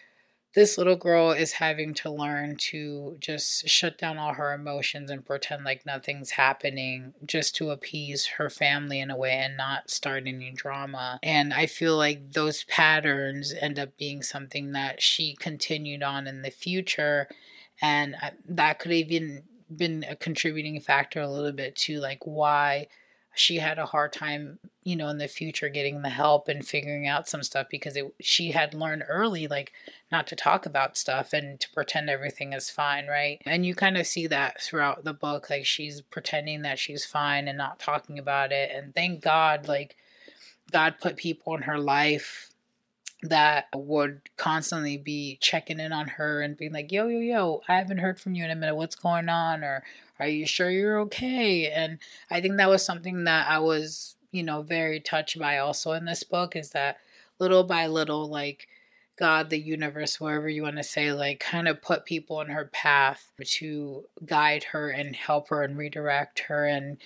this little girl is having to learn to just shut down all her emotions and pretend like nothing's happening just to appease her family in a way and not start any drama. And I feel like those patterns end up being something that she continued on in the future. And that could even been a contributing factor a little bit to like why she had a hard time, you know, in the future getting the help and figuring out some stuff because it, she had learned early, like not to talk about stuff and to pretend everything is fine, right? And you kind of see that throughout the book, like she's pretending that she's fine and not talking about it. And thank God, like God put people in her life that would constantly be checking in on her and being like, yo, yo, yo, I haven't heard from you in a minute. What's going on? Or are you sure you're okay? And I think that was something that I was, you know, very touched by also in this book is that little by little, like God, the universe, wherever you want to say, like kind of put people in her path to guide her and help her and redirect her and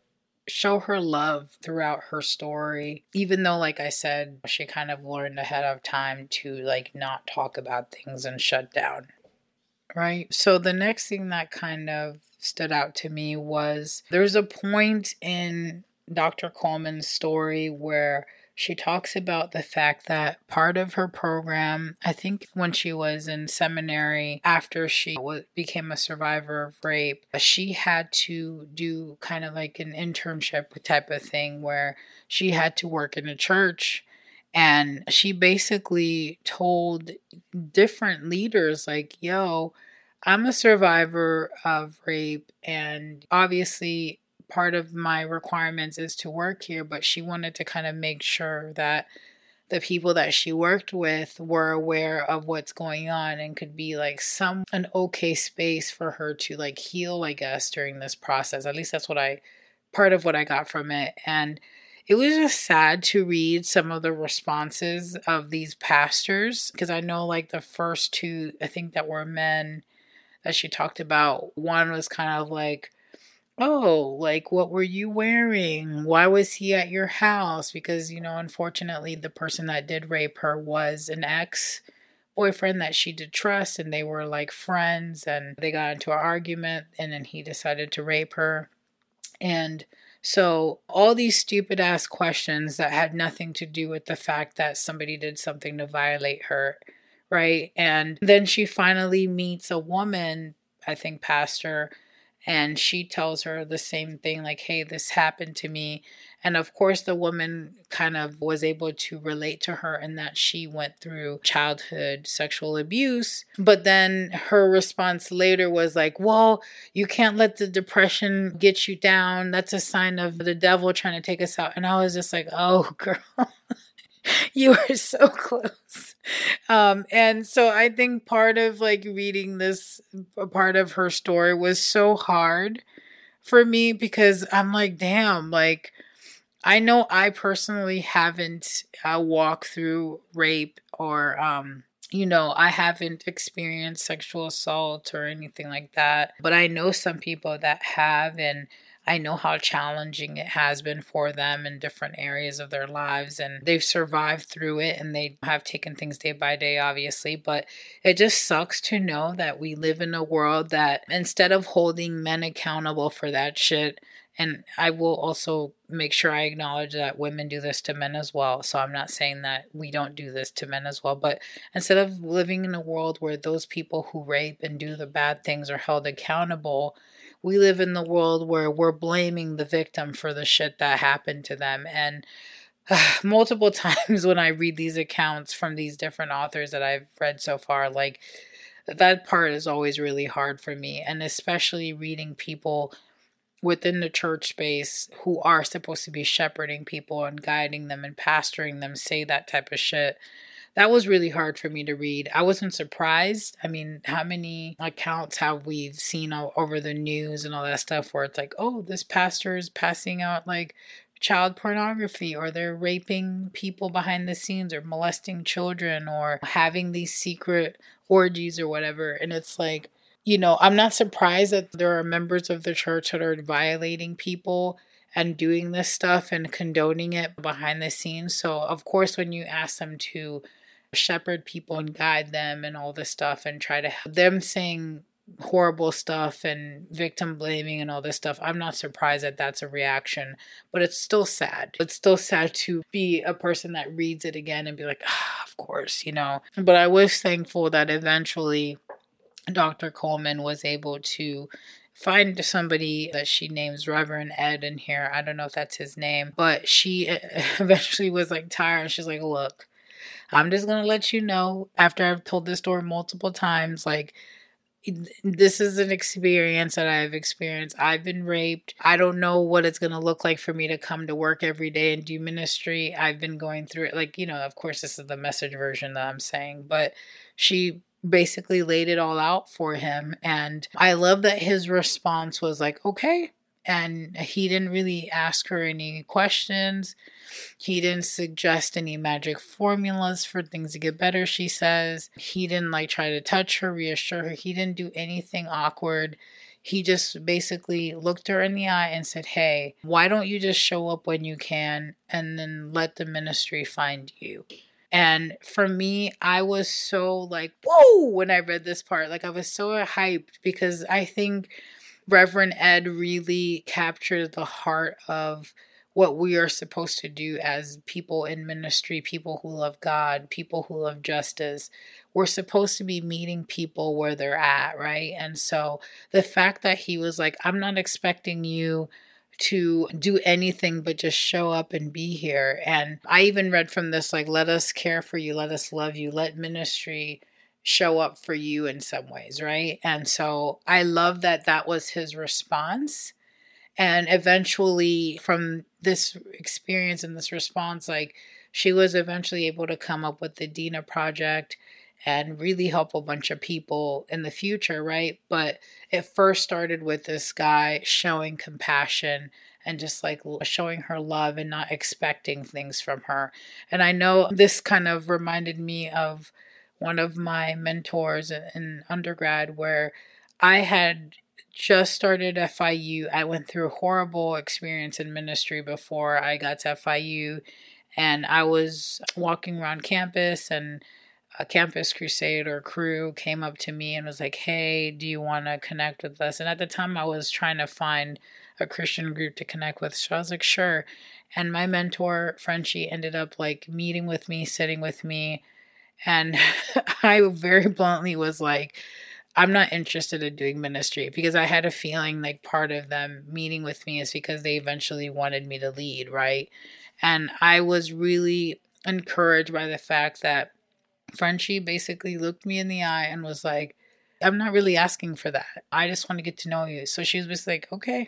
show her love throughout her story, even though, like I said, she kind of learned ahead of time to like not talk about things and shut down, right? So the next thing that kind of stood out to me was there's a point in Doctor Coleman's story where she talks about the fact that part of her program, I think when she was in seminary, after she became a survivor of rape, she had to do kind of like an internship type of thing where she had to work in a church. And she basically told different leaders like, yo, I'm a survivor of rape and obviously part of my requirements is to work here, but she wanted to kind of make sure that the people that she worked with were aware of what's going on and could be like some an okay space for her to like heal, I guess, during this process. At least that's what I part of what I got from it. And it was just sad to read some of the responses of these pastors, because I know like the first two, I think that were men that she talked about. One was kind of like, oh, like, what were you wearing? Why was he at your house? Because, you know, unfortunately, the person that did rape her was an ex boyfriend that she did trust, and they were like friends, and they got into an argument, and then he decided to rape her. And so all these stupid ass questions that had nothing to do with the fact that somebody did something to violate her, right? And then she finally meets a woman, I think pastor, and she tells her the same thing, like, hey, this happened to me. And of course, the woman kind of was able to relate to her in that she went through childhood sexual abuse. But then her response later was like, well, you can't let the depression get you down. That's a sign of the devil trying to take us out. And I was just like, oh, girl. You are so close. Um, and so I think part of like reading this part of her story was so hard for me, because I'm like, damn, like, I know I personally haven't uh, walked through rape or, um, you know, I haven't experienced sexual assault or anything like that. But I know some people that have, and I know how challenging it has been for them in different areas of their lives, and they've survived through it, and they have taken things day by day, obviously. But it just sucks to know that we live in a world that instead of holding men accountable for that shit, and I will also make sure I acknowledge that women do this to men as well. So I'm not saying that we don't do this to men as well. But instead of living in a world where those people who rape and do the bad things are held accountable, we live in the world where we're blaming the victim for the shit that happened to them. And uh, multiple times when I read these accounts from these different authors that I've read so far, like, that part is always really hard for me. And especially reading people within the church space who are supposed to be shepherding people and guiding them and pastoring them say that type of shit. That was really hard for me to read. I wasn't surprised. I mean, how many accounts have we seen all over the news and all that stuff where it's like, oh, this pastor is passing out like child pornography, or they're raping people behind the scenes, or molesting children, or having these secret orgies or whatever. And it's like, you know, I'm not surprised that there are members of the church that are violating people and doing this stuff and condoning it behind the scenes. So, of course, when you ask them to shepherd people and guide them and all this stuff and try to help them, saying horrible stuff and victim blaming and all this stuff, I'm not surprised that that's a reaction. But it's still sad. It's still sad to be a person that reads it again and be like, ah, of course, you know. But I was thankful that eventually Doctor Coleman was able to find somebody that she names Reverend Ed in here. I don't know if that's his name, but she eventually was like tired. She's like, look, I'm just going to let you know, after I've told this story multiple times, like, this is an experience that I've experienced. I've been raped. I don't know what it's going to look like for me to come to work every day and do ministry. I've been going through it. Like, you know, of course, this is the message version that I'm saying, but she basically laid it all out for him. And I love that his response was like, okay. And he didn't really ask her any questions. He didn't suggest any magic formulas for things to get better, she says. He didn't like try to touch her, reassure her. He didn't do anything awkward. He just basically looked her in the eye and said, hey, why don't you just show up when you can and then let the ministry find you? And for me, I was so like, whoa, when I read this part. Like, I was so hyped because I think Reverend Ed really captured the heart of what we are supposed to do as people in ministry, people who love God, people who love justice. We're supposed to be meeting people where they're at, right? And so the fact that he was like, I'm not expecting you to do anything but just show up and be here. And I even read from this, like, let us care for you, let us love you, let ministry show up for you in some ways, right? And so I love that that was his response. And eventually from this experience and this response, like, she was eventually able to come up with the Dina Project and really help a bunch of people in the future, right? But it first started with this guy showing compassion and just like showing her love and not expecting things from her. And I know this kind of reminded me of one of my mentors in undergrad, where I had just started F I U. I went through a horrible experience in ministry before I got to F I U, and I was walking around campus, and a Campus Crusade or crew came up to me and was like, hey, do you want to connect with us? And at the time I was trying to find a Christian group to connect with. So I was like, sure. And my mentor, Frenchie, ended up like meeting with me, sitting with me. And I very bluntly was like, I'm not interested in doing ministry, because I had a feeling like part of them meeting with me is because they eventually wanted me to lead, right? And I was really encouraged by the fact that Frenchie basically looked me in the eye and was like, I'm not really asking for that. I just want to get to know you. So she was just like, okay.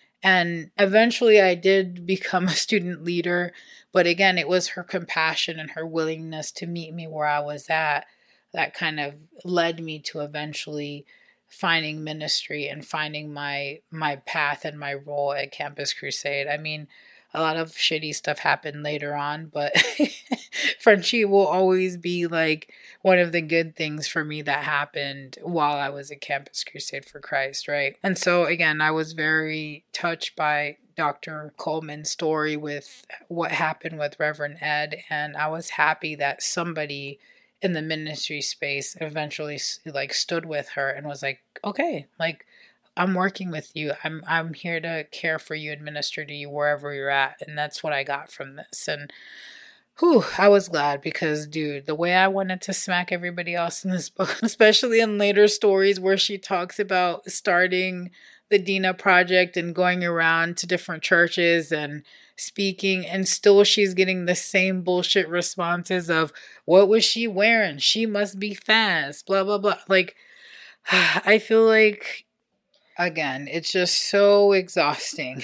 And eventually I did become a student leader. But again, it was her compassion and her willingness to meet me where I was at that kind of led me to eventually finding ministry and finding my my path and my role at Campus Crusade. I mean, a lot of shitty stuff happened later on, but Frenchie will always be like one of the good things for me that happened while I was at Campus Crusade for Christ, right? And so again, I was very touched by Doctor Coleman's story with what happened with Reverend Ed, and I was happy that somebody in the ministry space eventually like stood with her and was like, okay, like, I'm working with you. I'm I'm here to care for you and minister to you wherever you're at. And that's what I got from this. And whew, I was glad, because, dude, the way I wanted to smack everybody else in this book, especially in later stories where she talks about starting the Dina Project and going around to different churches and speaking, and still she's getting the same bullshit responses of, what was she wearing? She must be fast, blah, blah, blah. Like, I feel like, again, it's just so exhausting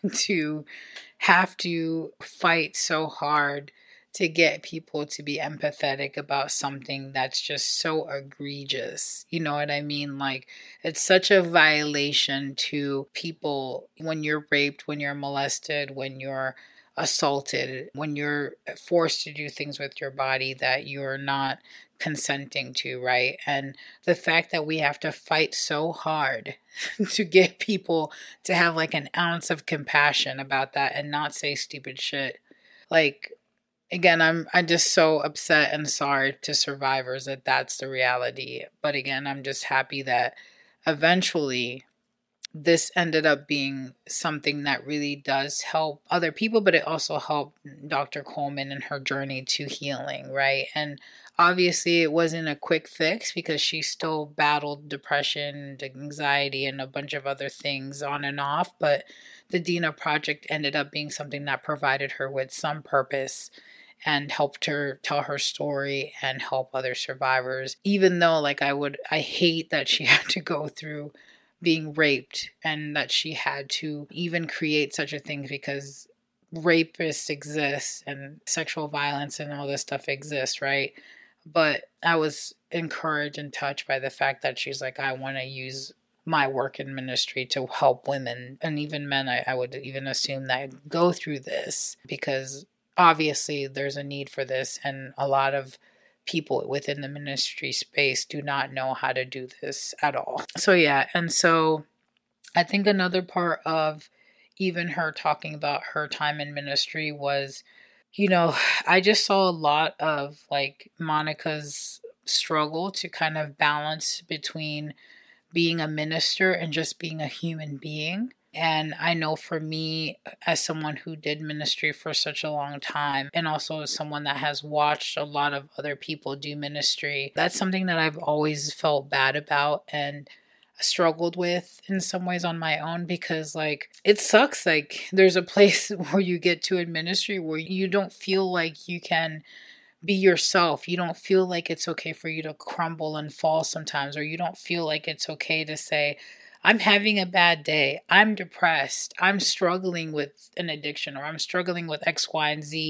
to have to fight so hard to get people to be empathetic about something that's just so egregious. You know what I mean? Like, it's such a violation to people when you're raped, when you're molested, when you're assaulted, when you're forced to do things with your body that you're not consenting to, right? And the fact that we have to fight so hard to get people to have like an ounce of compassion about that and not say stupid shit. Like, again, I'm I'm just so upset and sorry to survivors that that's the reality. But again, I'm just happy that eventually this ended up being something that really does help other people, but it also helped Doctor Coleman in her journey to healing, right? And obviously it wasn't a quick fix, because she still battled depression, anxiety, and a bunch of other things on and off. But the Dina Project ended up being something that provided her with some purpose and helped her tell her story and help other survivors. Even though, like, I would, I hate that she had to go through being raped and that she had to even create such a thing, because rapists exist and sexual violence and all this stuff exists, right? But I was encouraged and touched by the fact that she's like, I want to use my work in ministry to help women and even men, I, I would even assume, that go through this, because obviously there's a need for this, and a lot of people within the ministry space do not know how to do this at all. So yeah, and so I think another part of even her talking about her time in ministry was, you know, I just saw a lot of like Monica's struggle to kind of balance between being a minister and just being a human being. And I know for me, as someone who did ministry for such a long time, and also as someone that has watched a lot of other people do ministry, that's something that I've always felt bad about and struggled with in some ways on my own, because like, it sucks. Like, there's a place where you get to in ministry where you don't feel like you can be yourself. You don't feel like it's okay for you to crumble and fall sometimes, or you don't feel like it's okay to say, I'm having a bad day, I'm depressed, I'm struggling with an addiction, or I'm struggling with X, Y, and Z.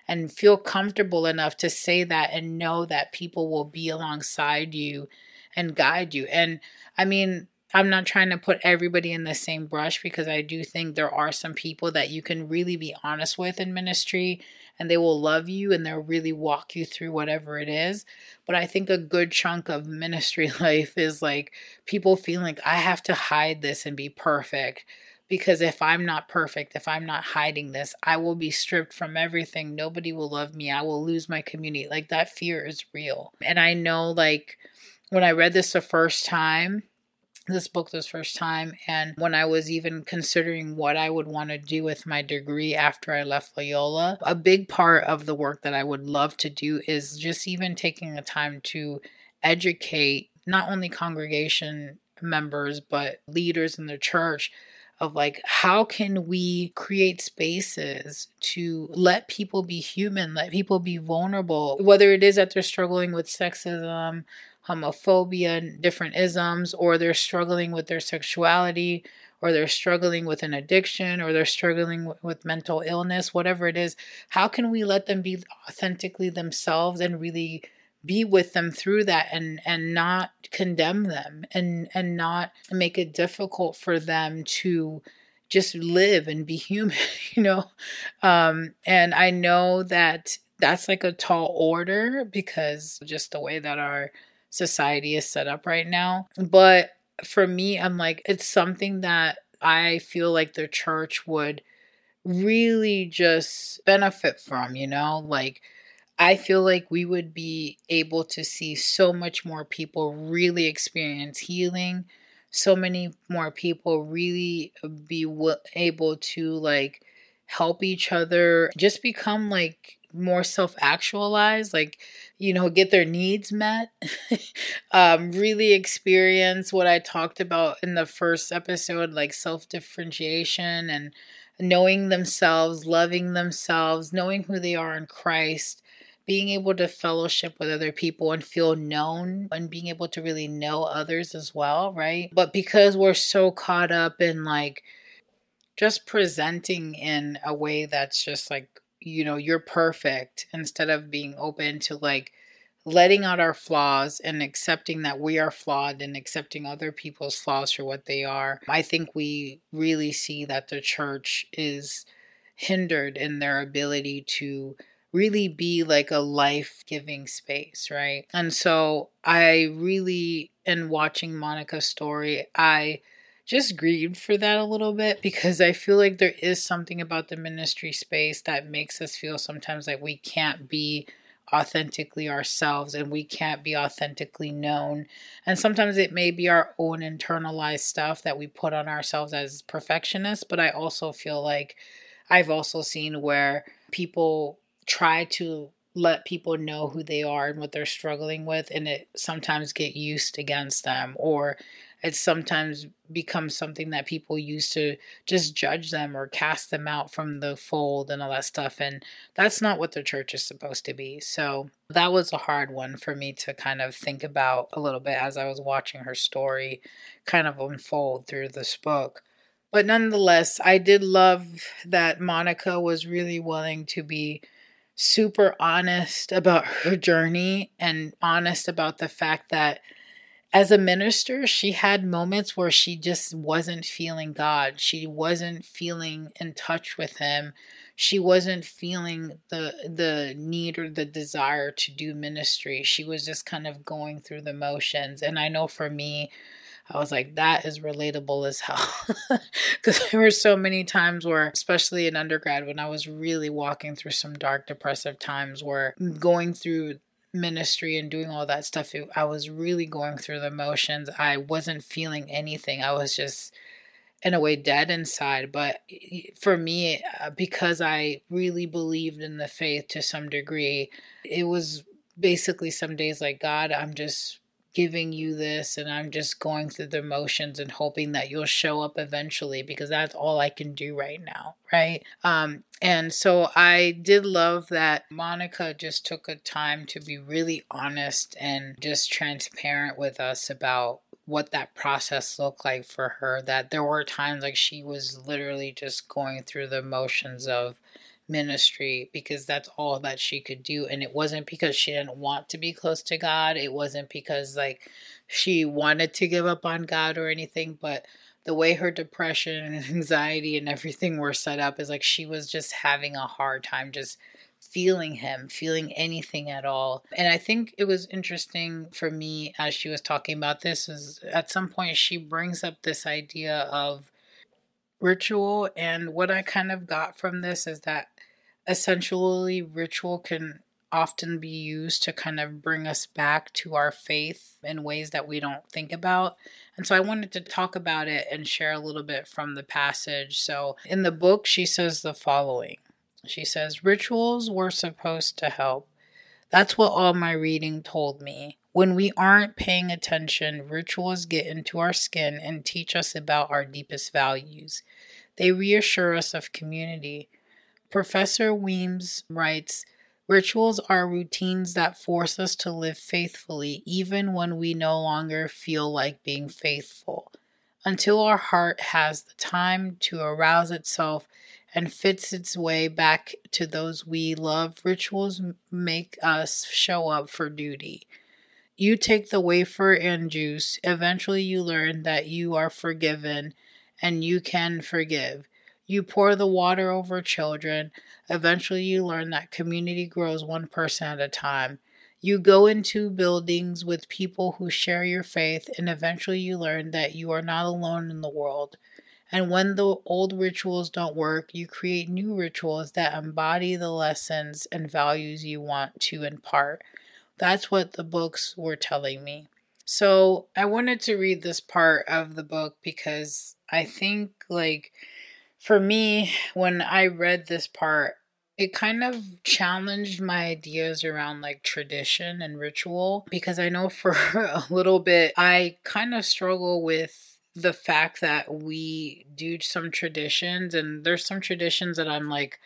and feel comfortable enough to say that and know that people will be alongside you and guide you. And I mean, I'm not trying to put everybody in the same brush, because I do think there are some people that you can really be honest with in ministry, and they will love you and they'll really walk you through whatever it is. But I think a good chunk of ministry life is like people feeling like I have to hide this and be perfect. Because if I'm not perfect, if I'm not hiding this, I will be stripped from everything. Nobody will love me. I will lose my community. Like, that fear is real. And I know, like, when I read this the first time, this book this first time, and when I was even considering what I would want to do with my degree after I left Loyola, a big part of the work that I would love to do is just even taking the time to educate not only congregation members, but leaders in the church of like, how can we create spaces to let people be human, let people be vulnerable, whether it is that they're struggling with sexism, homophobia, different isms, or they're struggling with their sexuality, or they're struggling with an addiction, or they're struggling w- with mental illness, whatever it is. How can we let them be authentically themselves and really be with them through that, and and not condemn them, and and not make it difficult for them to just live and be human, you know? Um, and I know that that's like a tall order, because just the way that our society is set up right now. But for me, I'm like, it's something that I feel like the church would really just benefit from, you know? Like, I feel like we would be able to see so much more people really experience healing, so many more people really be w- able to like help each other, just become like more self-actualized, like, you know, get their needs met. um really experience what I talked about in the first episode, like self-differentiation and knowing themselves, loving themselves, knowing who they are in Christ, being able to fellowship with other people and feel known, and being able to really know others as well, right? But because we're so caught up in like just presenting in a way that's just like, you know, you're perfect, instead of being open to like letting out our flaws and accepting that we are flawed and accepting other people's flaws for what they are. I think we really see that the church is hindered in their ability to really be like a life-giving space, right? And so I really, in watching Monica's story, I just grieved for that a little bit, because I feel like there is something about the ministry space that makes us feel sometimes like we can't be authentically ourselves and we can't be authentically known. And sometimes it may be our own internalized stuff that we put on ourselves as perfectionists, but I also feel like I've also seen where people try to let people know who they are and what they're struggling with, and it sometimes get used against them, or it sometimes becomes something that people use to just judge them or cast them out from the fold and all that stuff. And that's not what the church is supposed to be. So that was a hard one for me to kind of think about a little bit as I was watching her story kind of unfold through this book. But nonetheless, I did love that Monica was really willing to be super honest about her journey, and honest about the fact that as a minister, she had moments where she just wasn't feeling God. She wasn't feeling in touch with Him. She wasn't feeling the the need or the desire to do ministry. She was just kind of going through the motions. And I know for me, I was like, that is relatable as hell. Because there were so many times where, especially in undergrad, when I was really walking through some dark, depressive times, where going through ministry and doing all that stuff, it, I was really going through the motions. I wasn't feeling anything. I was just, in a way, dead inside. But for me, uh, because I really believed in the faith to some degree, it was basically some days like, God, I'm just giving you this, and I'm just going through the motions and hoping that you'll show up eventually, because that's all I can do right now, right? Um, and so I did love that Monica just took a time to be really honest and just transparent with us about what that process looked like for her, that there were times like she was literally just going through the motions of ministry because that's all that she could do. And it wasn't because she didn't want to be close to God. It wasn't because like she wanted to give up on God or anything, but the way her depression and anxiety and everything were set up is like she was just having a hard time just feeling him, feeling anything at all. And I think it was interesting for me as she was talking about this is at some point she brings up this idea of ritual. And what I kind of got from this is that essentially ritual can often be used to kind of bring us back to our faith in ways that we don't think about. And so I wanted to talk about it and share a little bit from the passage. So in the book, she says the following. She says, rituals were supposed to help. That's what all my reading told me. When we aren't paying attention, rituals get into our skin and teach us about our deepest values. They reassure us of community. Professor Weems writes, rituals are routines that force us to live faithfully even when we no longer feel like being faithful. Until our heart has the time to arouse itself and fits its way back to those we love, rituals make us show up for duty. You take the wafer and juice. Eventually you learn that you are forgiven and you can forgive. You pour the water over children. Eventually you learn that community grows one person at a time. You go into buildings with people who share your faith, and eventually you learn that you are not alone in the world. And when the old rituals don't work, you create new rituals that embody the lessons and values you want to impart. That's what the books were telling me. So I wanted to read this part of the book because I think, like, for me, when I read this part, it kind of challenged my ideas around like tradition and ritual, because I know for a little bit, I kind of struggle with the fact that we do some traditions, and there's some traditions that I'm like,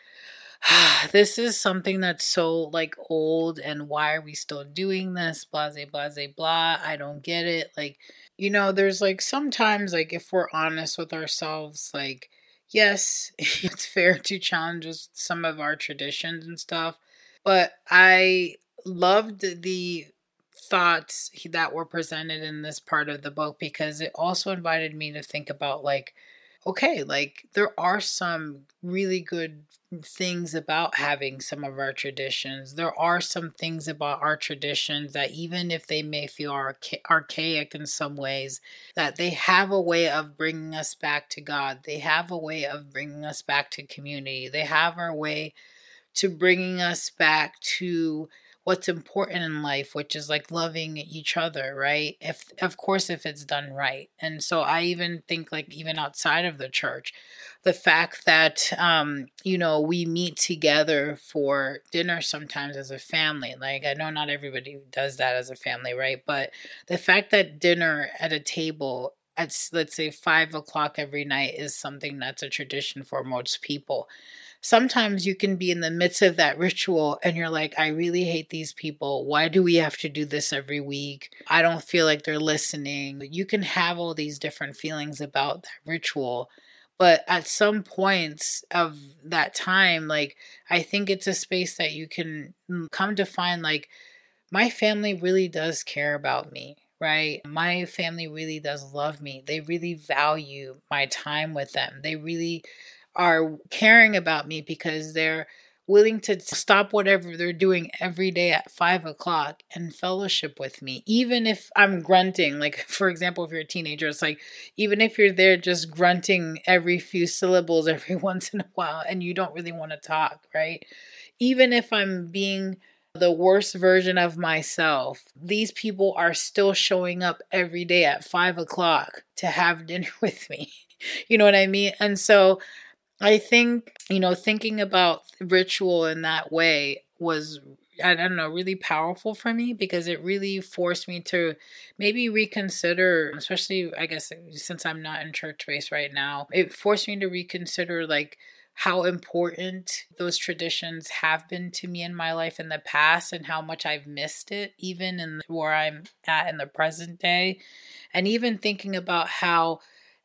ah, this is something that's so like old, and why are we still doing this? Blase, blase, blah. I don't get it. Like, you know, there's like sometimes, like, if we're honest with ourselves, like, yes, it's fair to challenge some of our traditions and stuff, but I loved the thoughts that were presented in this part of the book because it also invited me to think about, like, okay, like, there are some really good things about having some of our traditions. There are some things about our traditions that even if they may feel archa- archaic in some ways, that they have a way of bringing us back to God. They have a way of bringing us back to community. They have a way to bringing us back to what's important in life, which is like loving each other, right? If, of course, if it's done right. And so I even think, like, even outside of the church, the fact that, um, you know, we meet together for dinner sometimes as a family. Like, I know not everybody does that as a family, right? But the fact that dinner at a table at, let's say, five o'clock every night is something that's a tradition for most people. Sometimes you can be in the midst of that ritual and you're like, I really hate these people. Why do we have to do this every week? I don't feel like they're listening. You can have all these different feelings about that ritual. But at some points of that time, like, I think it's a space that you can come to find, like, my family really does care about me, right? My family really does love me. They really value my time with them. They really are caring about me because they're willing to stop whatever they're doing every day at five o'clock and fellowship with me. Even if I'm grunting, like, for example, if you're a teenager, it's like, even if you're there just grunting every few syllables every once in a while and you don't really want to talk, right? Even if I'm being the worst version of myself, these people are still showing up every day at five o'clock to have dinner with me. You know what I mean? And so I think, you know, thinking about ritual in that way was, I don't know, really powerful for me because it really forced me to maybe reconsider, especially, I guess, since I'm not in church space right now, it forced me to reconsider, like, how important those traditions have been to me in my life in the past and how much I've missed it, even in where I'm at in the present day. And even thinking about how,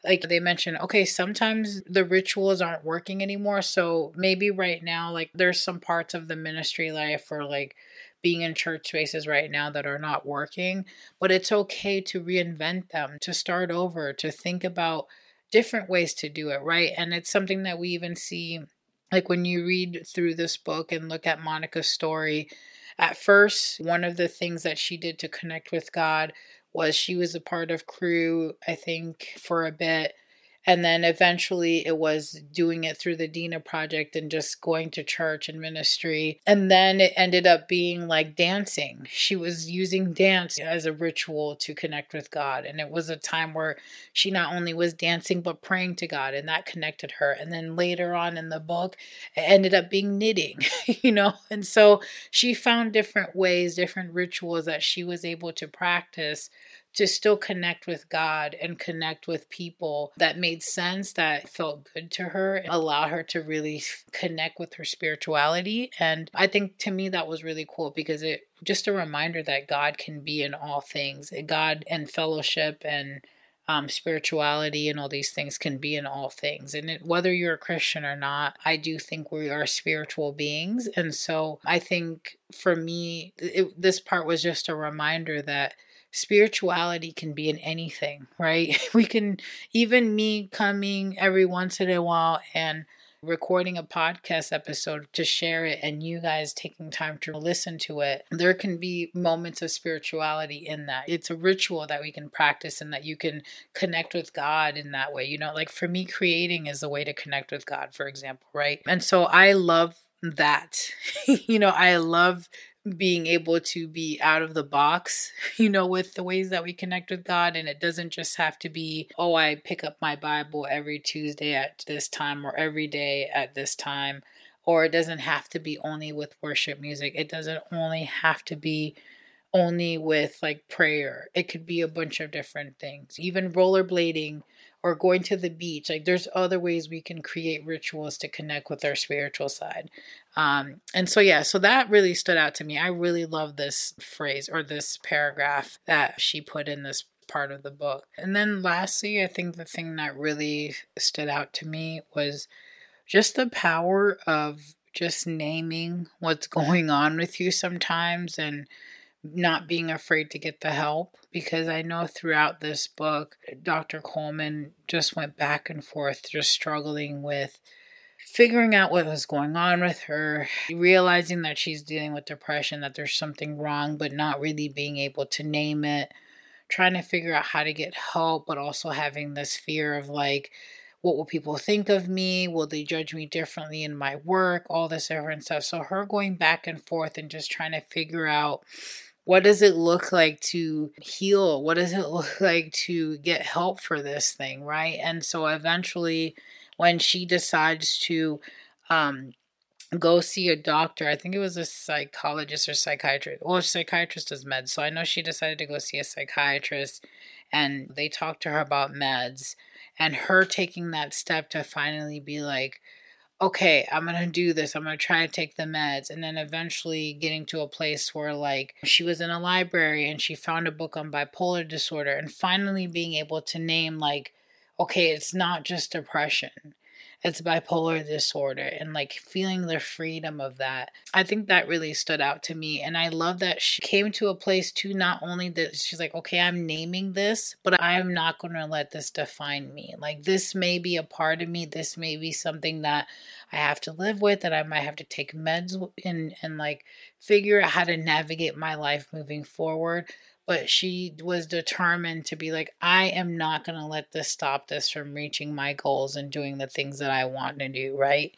Like they mentioned, okay, sometimes the rituals aren't working anymore. So maybe right now, like there's some parts of the ministry life or like being in church spaces right now that are not working, but it's okay to reinvent them, to start over, to think about different ways to do it, right? And it's something that we even see, like when you read through this book and look at Monica's story. At first, one of the things that she did to connect with God was she was a part of Crew, I think, for a bit. And then eventually it was doing it through the Dina Project and just going to church and ministry. And then it ended up being like dancing. She was using dance as a ritual to connect with God. And it was a time where she not only was dancing, but praying to God, and that connected her. And then later on in the book, it ended up being knitting, you know? And so she found different ways, different rituals that she was able to practice to still connect with God and connect with people that made sense, that felt good to her, and allow her to really connect with her spirituality. And I think to me that was really cool because it just a reminder that God can be in all things. God and fellowship and um, spirituality and all these things can be in all things. And it, whether you're a Christian or not, I do think we are spiritual beings. And so I think for me, it, this part was just a reminder that spirituality can be in anything, right? We can, even me coming every once in a while and recording a podcast episode to share it and you guys taking time to listen to it, there can be moments of spirituality in that. It's a ritual that we can practice and that you can connect with God in that way. You know, like for me, creating is a way to connect with God, for example, right? And so I love that. You know, I love being able to be out of the box, you know, with the ways that we connect with God. And it doesn't just have to be, oh, I pick up my Bible every Tuesday at this time or every day at this time. Or it doesn't have to be only with worship music. It doesn't only have to be only with like prayer. It could be a bunch of different things. Even rollerblading or going to the beach. Like there's other ways we can create rituals to connect with our spiritual side. Um, and so, yeah, so that really stood out to me. I really love this phrase or this paragraph that she put in this part of the book. And then lastly, I think the thing that really stood out to me was just the power of just naming what's going on with you sometimes and not being afraid to get the help, because I know throughout this book, Doctor Coleman just went back and forth, just struggling with figuring out what was going on with her, realizing that she's dealing with depression, that there's something wrong, but not really being able to name it, trying to figure out how to get help, but also having this fear of like, what will people think of me? Will they judge me differently in my work? All this different stuff. So her going back and forth and just trying to figure out, what does it look like to heal? What does it look like to get help for this thing, right? And so eventually, when she decides to um, go see a doctor, I think it was a psychologist or psychiatrist. Well, a psychiatrist does meds. So I know she decided to go see a psychiatrist and they talked to her about meds. And her taking that step to finally be like, okay, I'm going to do this. I'm going to try to take the meds. And then eventually getting to a place where like she was in a library and she found a book on bipolar disorder and finally being able to name like, okay, it's not just depression. It's bipolar disorder and like feeling the freedom of that. I think that really stood out to me. And I love that she came to a place too, not only that she's like, okay, I'm naming this, but I'm not going to let this define me. Like this may be a part of me. This may be something that I have to live with, that I might have to take meds and, and like figure out how to navigate my life moving forward. But she was determined to be like, I am not going to let this stop this from reaching my goals and doing the things that I want to do, right?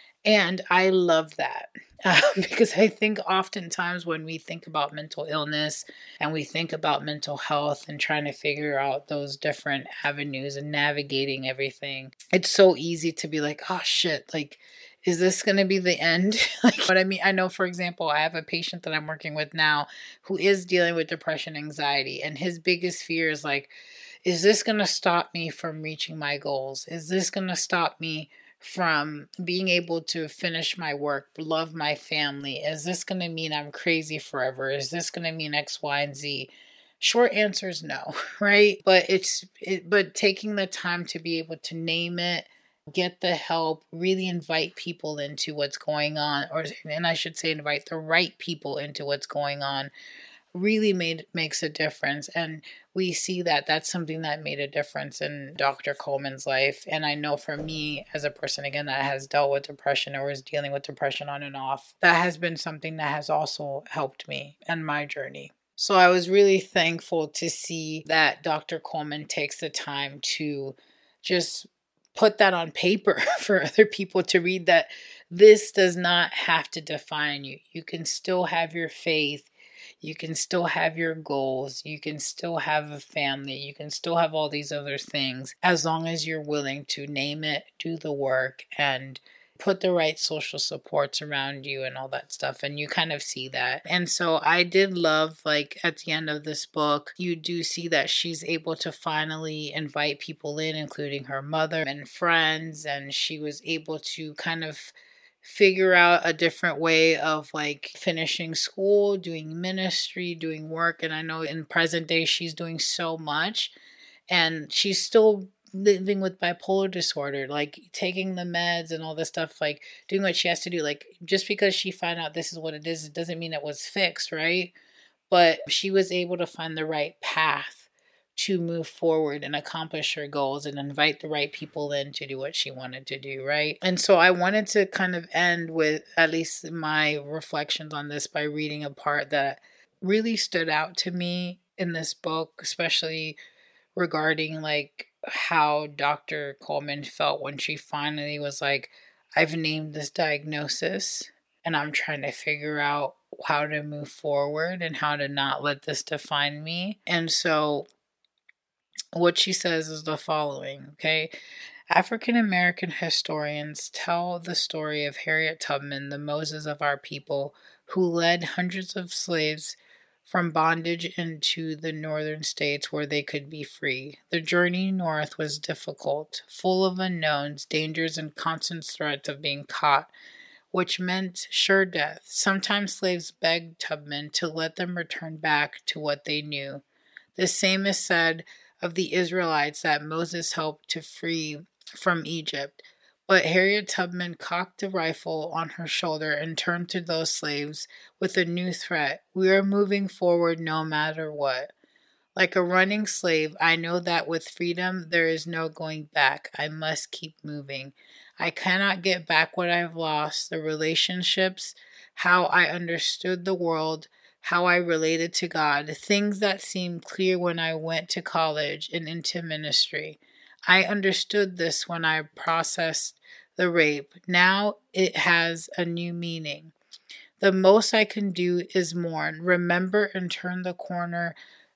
And I love that uh, because I think oftentimes when we think about mental illness and we think about mental health and trying to figure out those different avenues and navigating everything, it's so easy to be like, oh shit, like, is this going to be the end? Like, what I mean, I know, for example, I have a patient that I'm working with now who is dealing with depression, anxiety, and his biggest fear is like, is this going to stop me from reaching my goals? Is this going to stop me from being able to finish my work, love my family? Is this going to mean I'm crazy forever? Is this going to mean X, Y, and Z? Short answer is no, right? But it's it, but taking the time to be able to name it, get the help, really invite people into what's going on, or and I should say invite the right people into what's going on, really made makes a difference. And we see that that's something that made a difference in Doctor Coleman's life. And I know for me, as a person again that has dealt with depression or is dealing with depression on and off, that has been something that has also helped me in my journey. So I was really thankful to see that Doctor Coleman takes the time to just put that on paper for other people to read, that this does not have to define you. You can still have your faith. You can still have your goals. You can still have a family. You can still have all these other things as long as you're willing to name it, do the work, and put the right social supports around you and all that stuff. And you kind of see that. And so I did love, like, at the end of this book, you do see that she's able to finally invite people in, including her mother and friends. And she was able to kind of figure out a different way of like finishing school, doing ministry, doing work. And I know in present day, she's doing so much, and she's still living with bipolar disorder, like taking the meds and all this stuff, like doing what she has to do. Like, just because she found out this is what it is, it doesn't mean it was fixed, right? But she was able to find the right path to move forward and accomplish her goals and invite the right people in to do what she wanted to do, right? And so I wanted to kind of end with at least my reflections on this by reading a part that really stood out to me in this book, especially regarding like how Doctor Coleman felt when she finally was like, I've named this diagnosis and I'm trying to figure out how to move forward and how to not let this define me. And so what she says is the following, okay? African American historians tell the story of Harriet Tubman, the Moses of our people, who led hundreds of slaves from bondage into the northern states where they could be free. The journey north was difficult, full of unknowns, dangers, and constant threats of being caught, which meant sure death. Sometimes slaves begged Tubman to let them return back to what they knew. The same is said of the Israelites that Moses helped to free from Egypt. But Harriet Tubman cocked a rifle on her shoulder and turned to those slaves with a new threat. We are moving forward no matter what. Like a running slave, I know that with freedom there is no going back. I must keep moving. I cannot get back what I've lost, the relationships, how I understood the world, how I related to God, things that seemed clear when I went to college and into ministry. I understood this when I processed the rape. Now it has a new meaning. The most I can do is mourn, remember, and turn the corner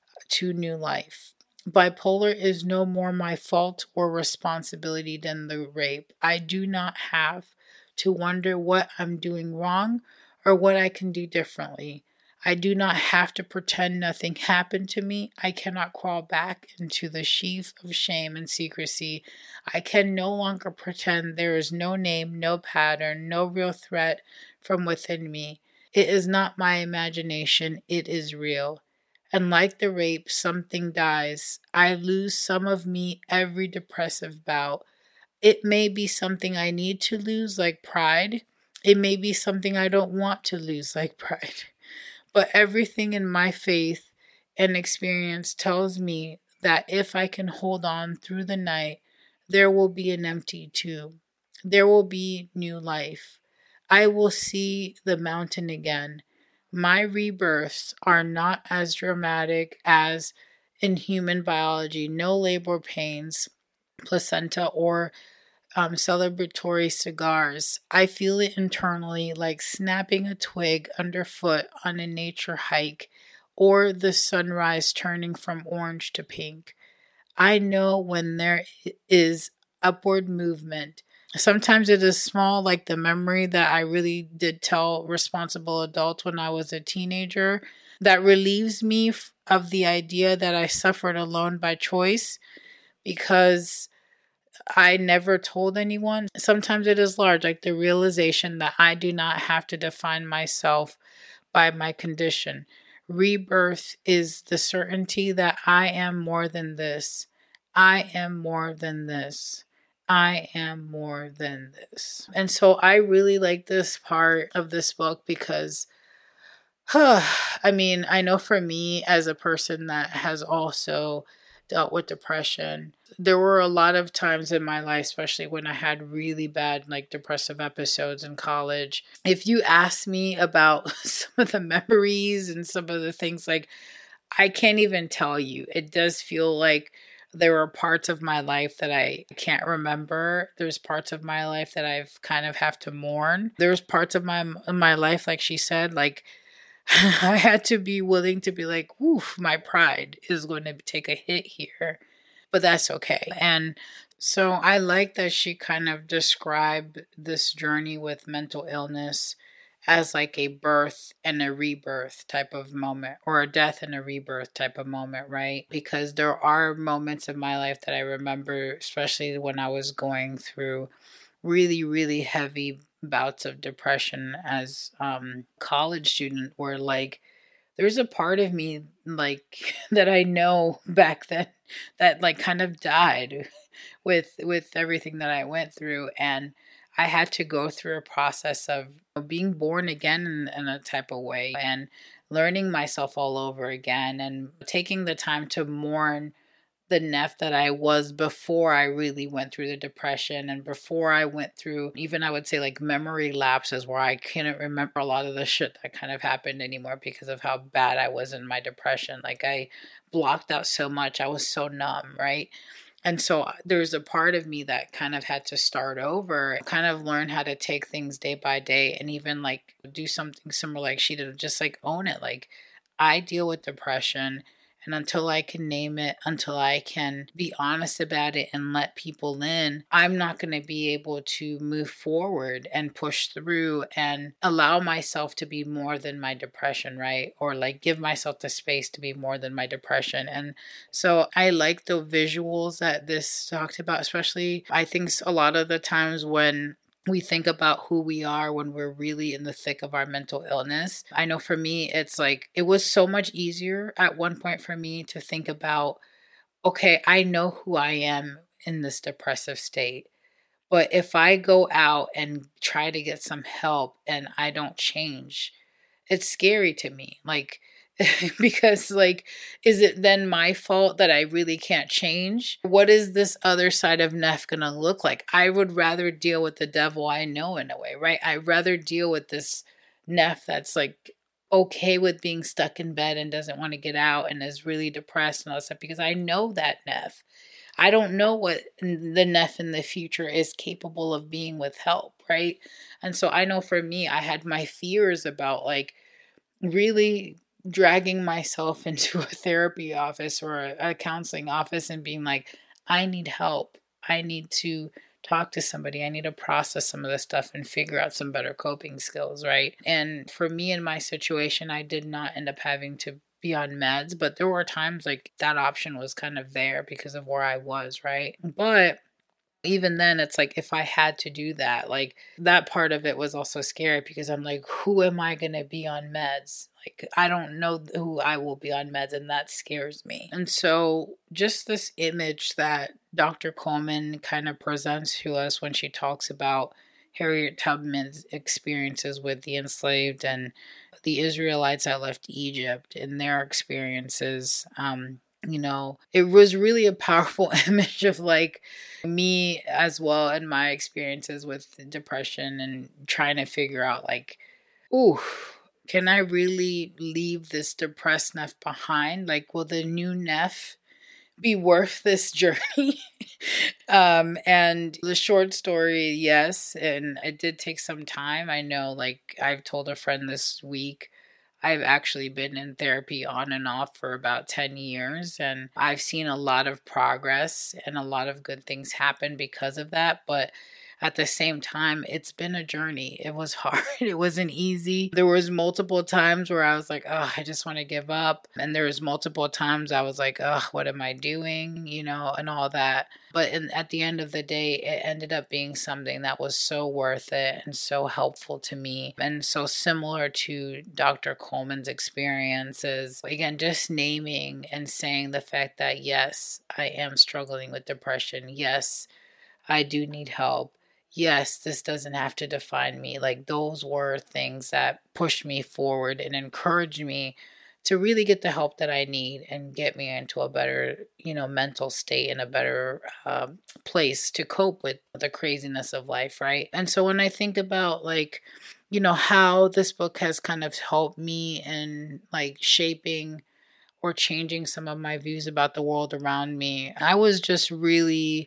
to new life. Bipolar is no more my fault or responsibility than the rape. I do not have to wonder what I'm doing wrong or what I can do differently. I do not have to pretend nothing happened to me. I cannot crawl back into the sheath of shame and secrecy. I can no longer pretend there is no name, no pattern, no real threat from within me. It is not my imagination. It is real. And like the rape, something dies. I lose some of me every depressive bout. It may be something I need to lose, like pride. It may be something I don't want to lose, like pride. But everything in my faith and experience tells me that if I can hold on through the night, there will be an empty tomb. There will be new life. I will see the mountain again. My rebirths are not as dramatic as in human biology. No labor pains, placenta, or Um, celebratory cigars. I feel it internally, like snapping a twig underfoot on a nature hike, or the sunrise turning from orange to pink. I know when there is upward movement. Sometimes it is small, like the memory that I really did tell responsible adults when I was a teenager, that relieves me of the idea that I suffered alone by choice, because I never told anyone. Sometimes it is large, like the realization that I do not have to define myself by my condition. Rebirth is the certainty that I am more than this. I am more than this. I am more than this. And so I really like this part of this book because, huh, I mean, I know for me as a person that has also dealt with depression, there were a lot of times in my life, especially when I had really bad, like depressive episodes in college. If you ask me about some of the memories and some of the things, like, I can't even tell you. It does feel like there were parts of my life that I can't remember. There's parts of my life that I've kind of have to mourn. There's parts of my my life, like she said, like I had to be willing to be like, woof, my pride is going to take a hit here. But that's okay. And so I like that she kind of described this journey with mental illness as like a birth and a rebirth type of moment, or a death and a rebirth type of moment, right? Because there are moments in my life that I remember, especially when I was going through really, really heavy bouts of depression as um college student, where like there's a part of me like that I know back then that like kind of died with with everything that I went through. And I had to go through a process of being born again in, in a type of way, and learning myself all over again, and taking the time to mourn the Neff that I was before I really went through the depression, and before I went through, even I would say, like memory lapses where I couldn't remember a lot of the shit that kind of happened anymore because of how bad I was in my depression. Like I blocked out so much. I was so numb, right? And so there's a part of me that kind of had to start over, kind of learn how to take things day by day, and even like do something similar like she did, just like own it. Like I deal with depression, and until I can name it, until I can be honest about it and let people in, I'm not going to be able to move forward and push through and allow myself to be more than my depression, right? Or like give myself the space to be more than my depression. And so I like the visuals that this talked about, especially I think a lot of the times when we think about who we are when we're really in the thick of our mental illness. I know for me, it's like, it was so much easier at one point for me to think about, okay, I know who I am in this depressive state. But if I go out and try to get some help and I don't change, it's scary to me. Like, because like, is it then my fault that I really can't change? What is this other side of Neff gonna look like? I would rather deal with the devil I know, in a way, right? I'd rather deal with this Neff that's like okay with being stuck in bed and doesn't want to get out and is really depressed and all that stuff, because I know that Neff. I don't know what the Neff in the future is capable of being with help, right? And so I know for me, I had my fears about like really dragging myself into a therapy office or a, a counseling office and being like, I need help. I need to talk to somebody. I need to process some of this stuff and figure out some better coping skills, right? And for me in my situation, I did not end up having to be on meds, but there were times like that option was kind of there because of where I was, right? But even then, it's like, if I had to do that, like that part of it was also scary because I'm like, who am I going to be on meds? Like, I don't know who I will be on meds, and that scares me. And so just this image that Doctor Coleman kind of presents to us when she talks about Harriet Tubman's experiences with the enslaved and the Israelites that left Egypt and their experiences, um, you know, it was really a powerful image of like me as well, and my experiences with depression and trying to figure out like, ooh, can I really leave this depressed Neff behind? Like, will the new Neff be worth this journey? um, and the short story, yes, and it did take some time. I know, like, I've told a friend this week, I've actually been in therapy on and off for about ten years, and I've seen a lot of progress and a lot of good things happen because of that. But at the same time, it's been a journey. It was hard. It wasn't easy. There was multiple times where I was like, oh, I just want to give up. And there was multiple times I was like, oh, what am I doing? You know, and all that. But in, at the end of the day, it ended up being something that was so worth it and so helpful to me. And so similar to Doctor Coleman's experiences, again, just naming and saying the fact that, yes, I am struggling with depression. Yes, I do need help. Yes, this doesn't have to define me. Like, those were things that pushed me forward and encouraged me to really get the help that I need and get me into a better, you know, mental state and a better um, place to cope with the craziness of life, right? And so when I think about, like, you know, how this book has kind of helped me in like shaping or changing some of my views about the world around me, I was just really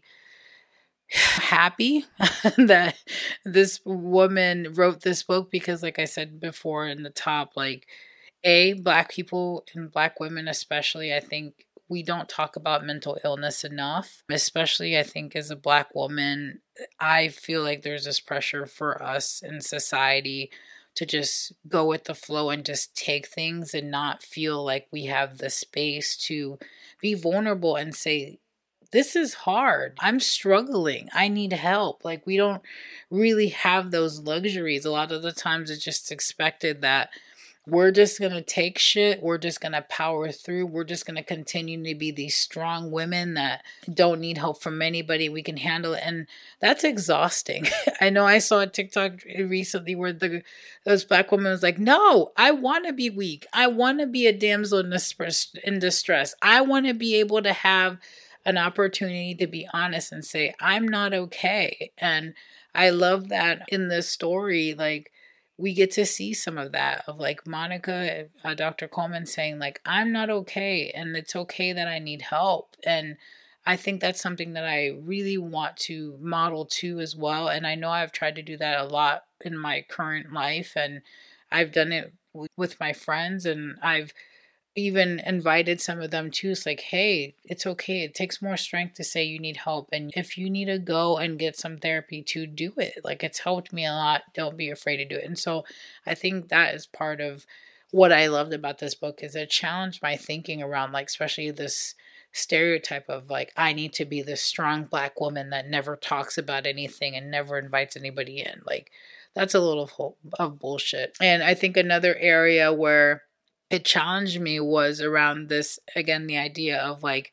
happy that this woman wrote this book because, like I said before in the top, like, A, Black people and Black women especially, I think we don't talk about mental illness enough. Especially, I think, as a Black woman, I feel like there's this pressure for us in society to just go with the flow and just take things and not feel like we have the space to be vulnerable and say, this is hard. I'm struggling. I need help. Like, we don't really have those luxuries. A lot of the times it's just expected that we're just going to take shit. We're just going to power through. We're just going to continue to be these strong women that don't need help from anybody. We can handle it. And that's exhausting. I know I saw a TikTok recently where the this Black woman was like, no, I want to be weak. I want to be a damsel in distress. In distress. I want to be able to have an opportunity to be honest and say, I'm not okay. And I love that in this story, like, we get to see some of that of like Monica, uh, Doctor Coleman saying like, I'm not okay. And it's okay that I need help. And I think that's something that I really want to model too as well. And I know I've tried to do that a lot in my current life. And I've done it w- with my friends, and I've even invited some of them too. It's like, hey, it's okay. It takes more strength to say you need help. And if you need to go and get some therapy, to do it. Like, it's helped me a lot. Don't be afraid to do it. And so I think that is part of what I loved about this book, is it challenged my thinking around, like, especially this stereotype of like, I need to be this strong Black woman that never talks about anything and never invites anybody in. Like, that's a little of, of bullshit. And I think another area where it challenged me was around this, again, the idea of like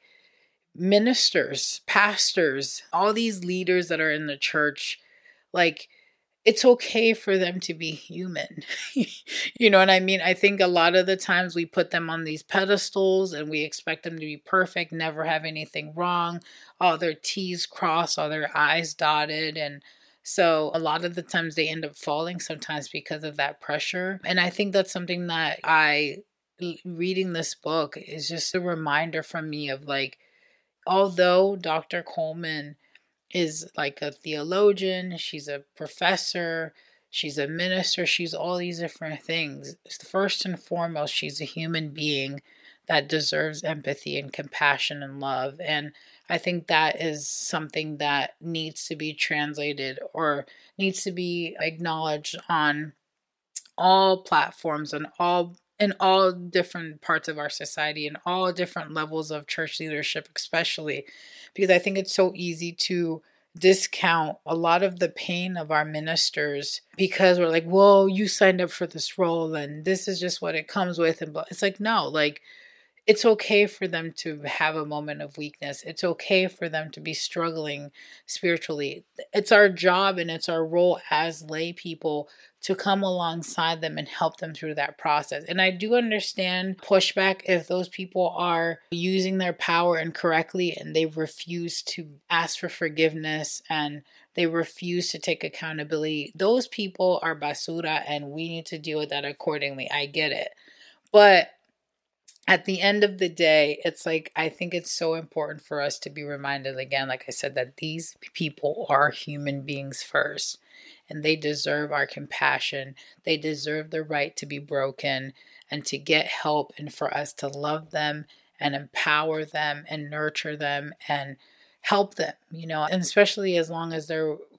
ministers, pastors, all these leaders that are in the church, like, it's okay for them to be human. You know what I mean? I think a lot of the times we put them on these pedestals and we expect them to be perfect, never have anything wrong, all their T's crossed, all their I's dotted. And so a lot of the times they end up falling sometimes because of that pressure. And I think that's something that I, reading this book is just a reminder from me of like, although Doctor Coleman is like a theologian, she's a professor, she's a minister, she's all these different things. First and foremost, she's a human being that deserves empathy and compassion and love. And I think that is something that needs to be translated or needs to be acknowledged on all platforms and all in all different parts of our society and all different levels of church leadership, especially because I think it's so easy to discount a lot of the pain of our ministers because we're like, well, you signed up for this role and this is just what it comes with. And it's like, no, like, it's okay for them to have a moment of weakness. It's okay for them to be struggling spiritually. It's our job and it's our role as lay people to come alongside them and help them through that process. And I do understand pushback if those people are using their power incorrectly and they refuse to ask for forgiveness and they refuse to take accountability. Those people are basura and we need to deal with that accordingly. I get it. But at the end of the day, it's like, I think it's so important for us to be reminded again, like I said, that these people are human beings first, and they deserve our compassion. They deserve the right to be broken and to get help, and for us to love them and empower them and nurture them and help them, you know, and especially as long as they're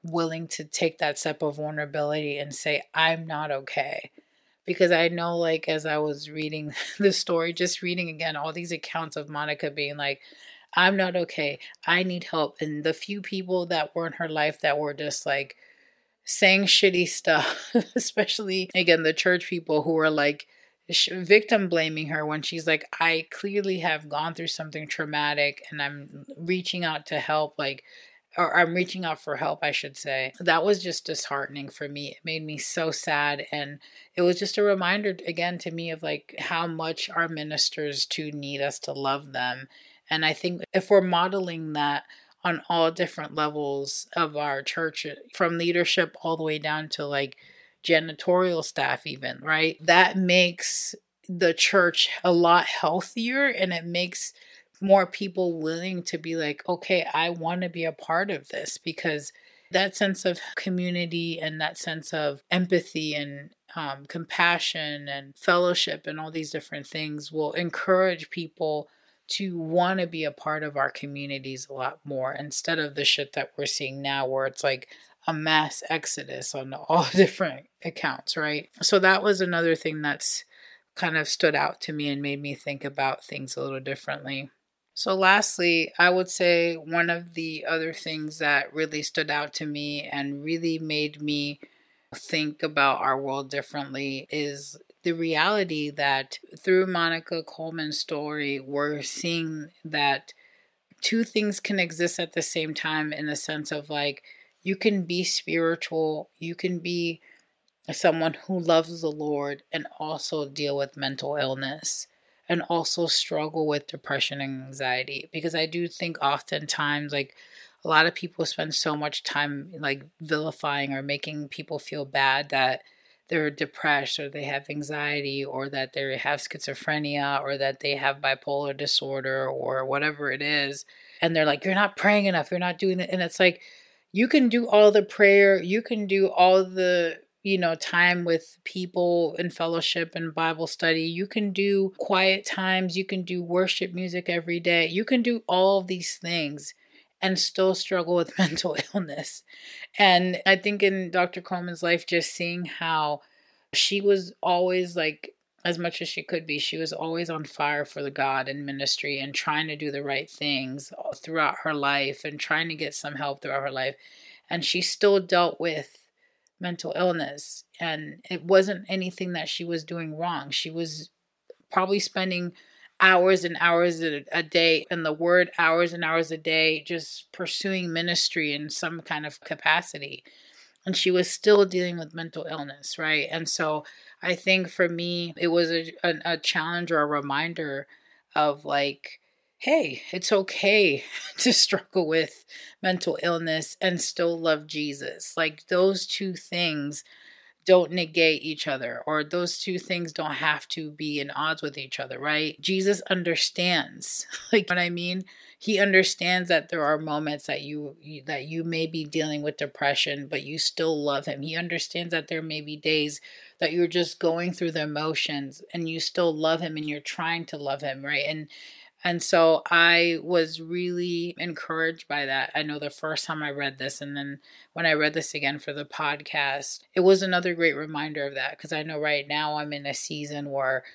willing to take that step of vulnerability and say, I'm not okay. Because I know, like, as I was reading the story, just reading again all these accounts of Monica being like, I'm not okay, I need help. And the few people that were in her life that were just like saying shitty stuff, especially, again, the church people who were like sh- victim blaming her when she's like, I clearly have gone through something traumatic and I'm reaching out to help, like, or I'm reaching out for help, I should say. That was just disheartening for me. It made me so sad. And it was just a reminder again to me of like how much our ministers too need us to love them. And I think if we're modeling that on all different levels of our church, from leadership all the way down to like janitorial staff even, right? That makes the church a lot healthier, and it makes more people willing to be like, okay, I want to be a part of this, because that sense of community and that sense of empathy and um, compassion and fellowship and all these different things will encourage people to want to be a part of our communities a lot more, instead of the shit that we're seeing now where it's like a mass exodus on all different accounts, right? So that was another thing that's kind of stood out to me and made me think about things a little differently. So lastly, I would say one of the other things that really stood out to me and really made me think about our world differently is the reality that through Monica Coleman's story, we're seeing that two things can exist at the same time, in the sense of like, you can be spiritual, you can be someone who loves the Lord and also deal with mental illness and also struggle with depression and anxiety. Because I do think oftentimes, like, a lot of people spend so much time like vilifying or making people feel bad that they're depressed or they have anxiety or that they have schizophrenia or that they have bipolar disorder or whatever it is. And they're like, you're not praying enough, you're not doing it. And it's like, you can do all the prayer, you can do all the you know, time with people in fellowship and Bible study. You can do quiet times. You can do worship music every day. You can do all of these things and still struggle with mental illness. And I think in Doctor Coleman's life, just seeing how she was always like, as much as she could be, she was always on fire for the God and ministry and trying to do the right things throughout her life and trying to get some help throughout her life. And she still dealt with mental illness, and it wasn't anything that she was doing wrong. She was probably spending hours and hours a, a day, and the word hours and hours a day, just pursuing ministry in some kind of capacity. And she was still dealing with mental illness, right? And so I think for me, it was a, a, a challenge or a reminder of like, hey, it's okay to struggle with mental illness and still love Jesus. Like, those two things don't negate each other, or those two things don't have to be in odds with each other, right? Jesus understands, like, what I mean? He understands that there are moments that you, you that you may be dealing with depression, but you still love him. He understands that there may be days that you're just going through the emotions and you still love him and you're trying to love him, right? And And so I was really encouraged by that. I know the first time I read this, and then when I read this again for the podcast, it was another great reminder of that, because I know right now I'm in a season where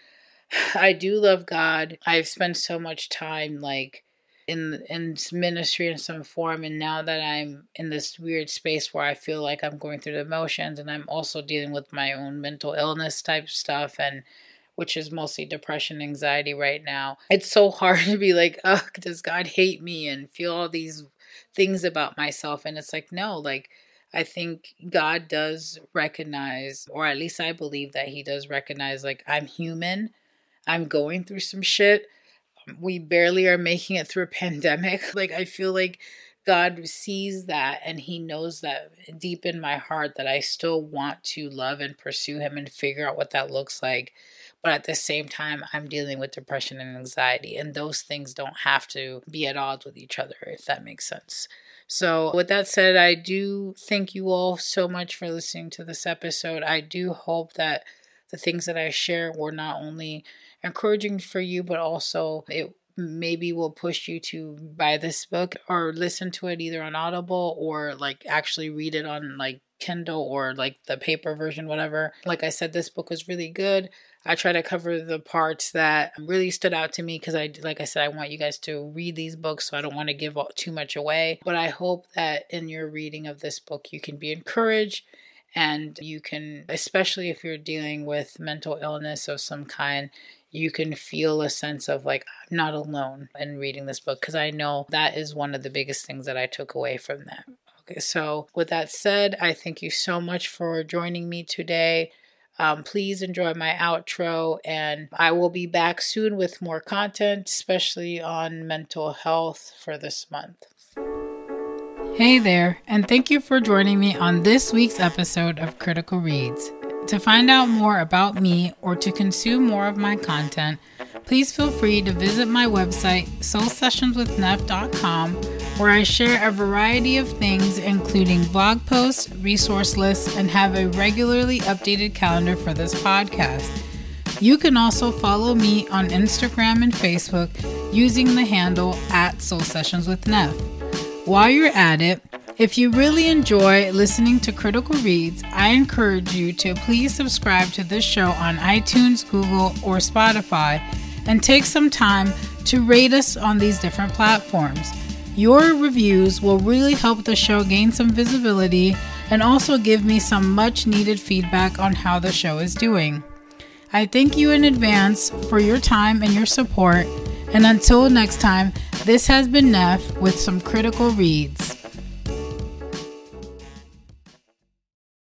I do love God. I've spent so much time like in in ministry in some form, and now that I'm in this weird space where I feel like I'm going through the motions, and I'm also dealing with my own mental illness type stuff, and which is mostly depression, anxiety right now. It's so hard to be like, oh, does God hate me, and feel all these things about myself. And it's like, no, like, I think God does recognize, or at least I believe that he does recognize, like, I'm human. I'm going through some shit. We barely are making it through a pandemic. Like, I feel like God sees that, and he knows that deep in my heart that I still want to love and pursue him and figure out what that looks like. But at the same time, I'm dealing with depression and anxiety, and those things don't have to be at odds with each other, if that makes sense. So with that said, I do thank you all so much for listening to this episode. I do hope that the things that I share were not only encouraging for you, but also it maybe will push you to buy this book or listen to it either on Audible or like actually read it on like Kindle or like the paper version, whatever. Like I said, this book was really good. I try to cover the parts that really stood out to me because I, like I said, I want you guys to read these books, so I don't want to give too much away. But I hope that in your reading of this book, you can be encouraged and you can, especially if you're dealing with mental illness of some kind, you can feel a sense of like, I'm not alone in reading this book, because I know that is one of the biggest things that I took away from that. Okay, so with that said, I thank you so much for joining me today. Um, please enjoy my outro, and I will be back soon with more content, especially on mental health for this month. Hey there, and thank you for joining me on this week's episode of Critical Reads. To find out more about me or to consume more of my content, please feel free to visit my website, soul sessions with neff dot com, where I share a variety of things including blog posts, resource lists, and have a regularly updated calendar for this podcast. You can also follow me on Instagram and Facebook using the handle at soul sessions with neff. While you're at it, if you really enjoy listening to Critical Reads, I encourage you to please subscribe to this show on iTunes, Google, or Spotify, and take some time to rate us on these different platforms. Your reviews will really help the show gain some visibility and also give me some much needed feedback on how the show is doing. I thank you in advance for your time and your support, and until next time, this has been Neff with some Critical Reads.